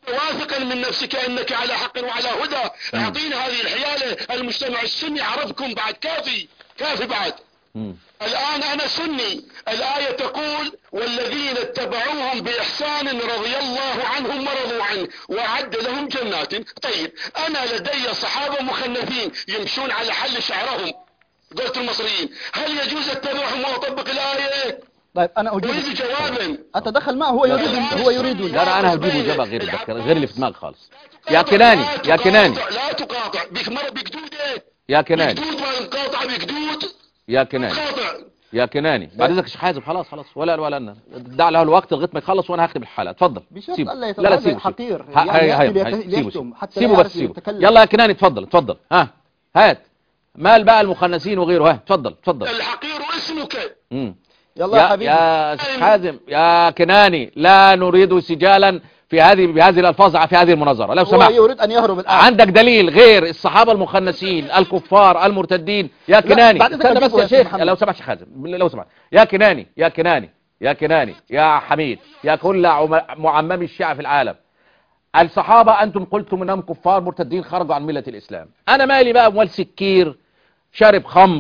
واثقا من نفسك انك على حق وعلى هدى. اعطينا هذه الحيالة. المجتمع السني عرفكم بعد، كافي كافي بعد. مم. الآن أنا سني. الآية تقول والذين اتبعوهم بإحسان رضي الله عنهم ورضوا عنه وأعد لهم جنات. طيب أنا لدي صحابة مخنثين يمشون على حل شعرهم، قلت المصريين، هل يجوز اتبعهم وأطبق الآية؟ طيب أنا أجيب أريد جوابا. أتدخل معه. هو يريد هو يريد لا لا انا هجيب اجابه غير الدكتور، غير اللي في دماغك خالص. يا كناني يا كناني لا تقاطع بك مرة بكدود. ايه يا كناني بكدود ما نقاطع بكدود يا كناني قاطع. يا كناني بعد اذنك يا شيخ حازم، خلاص خلاص ولا ولا انا دع له الوقت لغايه ما يخلص وانا هختم الحلقه. اتفضل بشرط سيبه. ألا لا لا يتغاضى سيبه الحقير. سيبه. ها- يعني هاي- هاي- يأتي هاي. ليت- سيبه ليكتم سيبه. حتى لا سيبه يعرف بس سيبه. يتكلم. يلا يا كناني اتفضل اتفضل. ها هات مال بقى المخنثين وغيره. ها اتفضل اتفضل. الحقير اسمك. مم. يلا يا يا حبيبي. يا شيخ حازم يا كناني لا نريد سجالا في هذه بهذه الالفاظ في هذه المناظره لو هو سمحت. يريد أن يهرب الآن. عندك دليل غير الصحابه المخنثين الكفار المرتدين؟ يا كناني بعد إذنك استنى بس أجيبه يا يا شيخ محمد. لو سمحت شيخ حازم لو سمحت. يا كناني يا كناني يا كناني يا حميد يا كل عم- معممي الشيعة في العالم، الصحابه انتم قلتم انهم كفار مرتدين خرجوا عن مله الاسلام. انا مالي بقى اموال سكير شارب خمر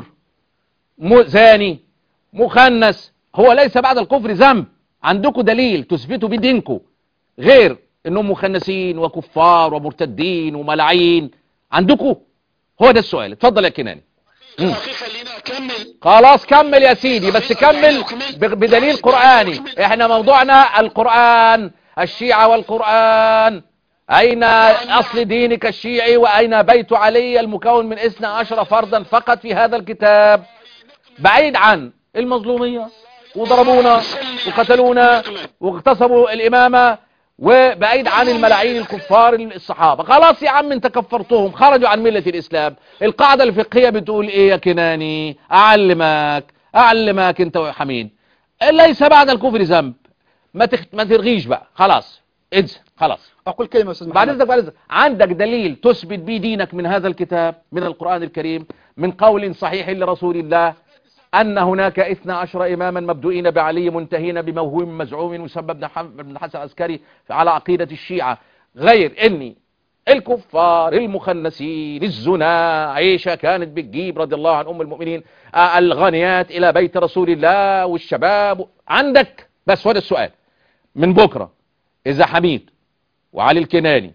م- زاني مخنث؟ هو ليس بعد الكفر ذنب. عندكم دليل تثبتوا بيه دينكم غير انهم مخنثين وكفار ومرتدين وملاعين؟ عندكم؟ هو ده السؤال. اتفضل يا كناني. يا اخي خلينا اكمل. خلاص كمل يا سيدي بس كمل ب- بدليل قرآني. احنا موضوعنا القرآن، الشيعة والقرآن. اين اصل دينك الشيعي واين بيت علي المكون من اثنى عشر فردا فقط في هذا الكتاب، بعيد عن المظلومية وضربونا وقتلونا واغتصبوا الامامة، وبعيد عن الملاعين الكفار الصحابة. خلاص يا عم انت كفرتهم خرجوا عن ملة الاسلام. القاعدة الفقهية بتقول ايه يا كناني؟ اعلمك اعلمك انت وحميد، ليس بعد الكفر ذنب. ما تخ... ما ترغيش بقى، خلاص انسى خلاص. أقول كلمة أستاذ بعد محمد. اذنك بعد اذنك عندك دليل تثبت بيه دينك من هذا الكتاب من القرآن الكريم من قول صحيح لرسول الله أن هناك اثنى عشر إماما مبدوئين بعلي منتهين بموهوم مزعوم يسمى ابن حم- ابن حسن العسكري على عقيدة الشيعة، غير إني الكفار المخنثين الزنا عيشة كانت بتجيب رضي الله عن أم المؤمنين آه، الغانيات إلى بيت رسول الله والشباب عندك. بس هذا السؤال من بكرة إذا حميد وعلي الكناني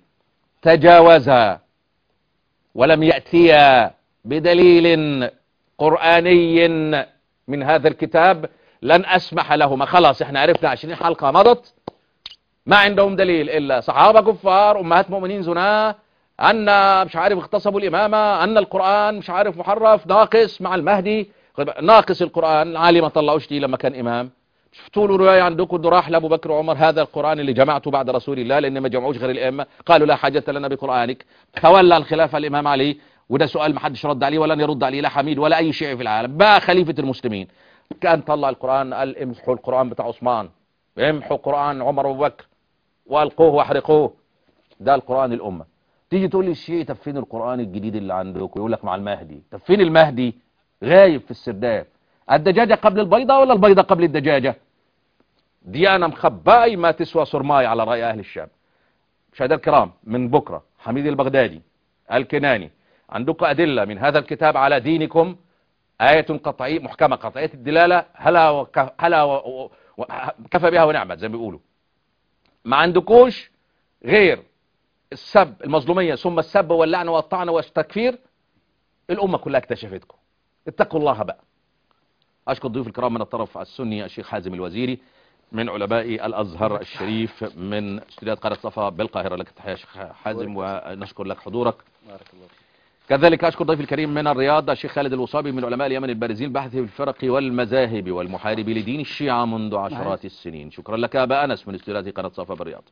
تجاوزا ولم يأتيا بدليل قرآني من هذا الكتاب لن أسمح لهما. خلاص احنا عرفنا عشرين حلقة مضت ما عندهم دليل إلا صحابة كفار أمهات مؤمنين زنا، أن مش عارف اغتصبوا الإمامة، أن القرآن مش عارف محرف ناقص مع المهدي ناقص. القرآن العالي ما طلعوش دي لما كان إمام. شفتوا له رواية عندكم انه راح لابو بكر وعمر هذا القرآن اللي جمعته بعد رسول الله لان ما جمعوش غير الائمه، قالوا لا حاجة لنا بقرآنك. تولى الخلافة الامام علي وده سؤال ما حدش رد عليه ولن يرد عليه لا حميد ولا اي شيعي في العالم. بقى خليفة المسلمين كان طلع القرآن قال امسحوا القرآن بتاع عثمان، امحوا قرآن عمر وابو بكر والقوه واحرقوه. ده القرآن الامة. تيجي تقول لي الشيعي طب فين القرآن الجديد اللي عندكم؟ يقول لك مع المهدي. طب فين المهدي؟ غايب في السرداب. الدجاجة قبل البيضة ولا البيضة قبل الدجاجة؟ ديانة مخباي ما تسوى سرماي على رأي أهل الشام. مشاهدينا الكرام من بكرة حميد البغدادي الكناني عندكم أدلة من هذا الكتاب على دينكم، آية قطعية محكمة قطعية الدلالة هلا وك... هلا و... و... و... كفى بها ونعمت زي ما بيقولوا. ما عندكوش غير السب المظلومية ثم السب واللعن والطعن والتكفير. الأمة كلها اكتشفتكم. اتقوا الله بقى. أشكر ضيوف الكرام من الطرف السني الشيخ حازم الوزيري من علماء الأزهر الشريف من استوديوهات قناة صفا بالقاهرة. لك التحية شيخ حازم ونشكر لك حضورك. بارك الله فيك. كذلك أشكر ضيف الكريم من الرياض الشيخ خالد الوصابي من علماء اليمن البارزين الباحث في الفرق والمذاهب والمحارب لدين الشيعة منذ عشرات السنين. شكرا لك يا أبا أنس من استوديوهات قناة صفا بالرياض.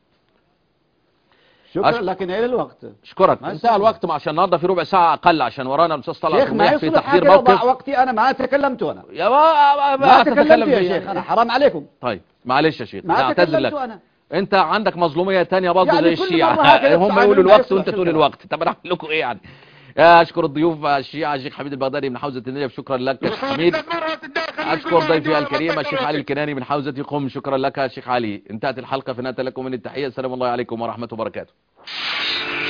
شكرا أشكر. لكن إلى الوقت اشكرك. ما انتهى الوقت ما عشان النهارده في ربع ساعة أقل عشان ورانا الأستاذ طلعت شيخ ما صبيح في يصلح تحضير هكذا ضاع موقف. وقتي أنا ما تكلمت أنا يا ما, ما تكلمت تتكلم يا في- شيخ أنا حرام عليكم طيب معلش يا شيخ ما نعتذر تكلمت لك. أنا انت عندك مظلومية تانية برضه يعني زي كل الشيعة مرة هكذا هم بتعاملني يقولوا ما الوقت يصلح وانت تقول شكرا. الوقت. طب انا اعمل لكم ايه يعني؟ أشكر الضيوف الشيعة الشيخ حميد البغدادي من حوزة النجف، شكرا لك الشيخ حميد. أشكر ضيفي الكريم الشيخ علي الكناني من حوزة قم، شكرا لك الشيخ علي. انتهت الحلقة، فنأتي لكم من التحية، السلام الله عليكم ورحمة وبركاته.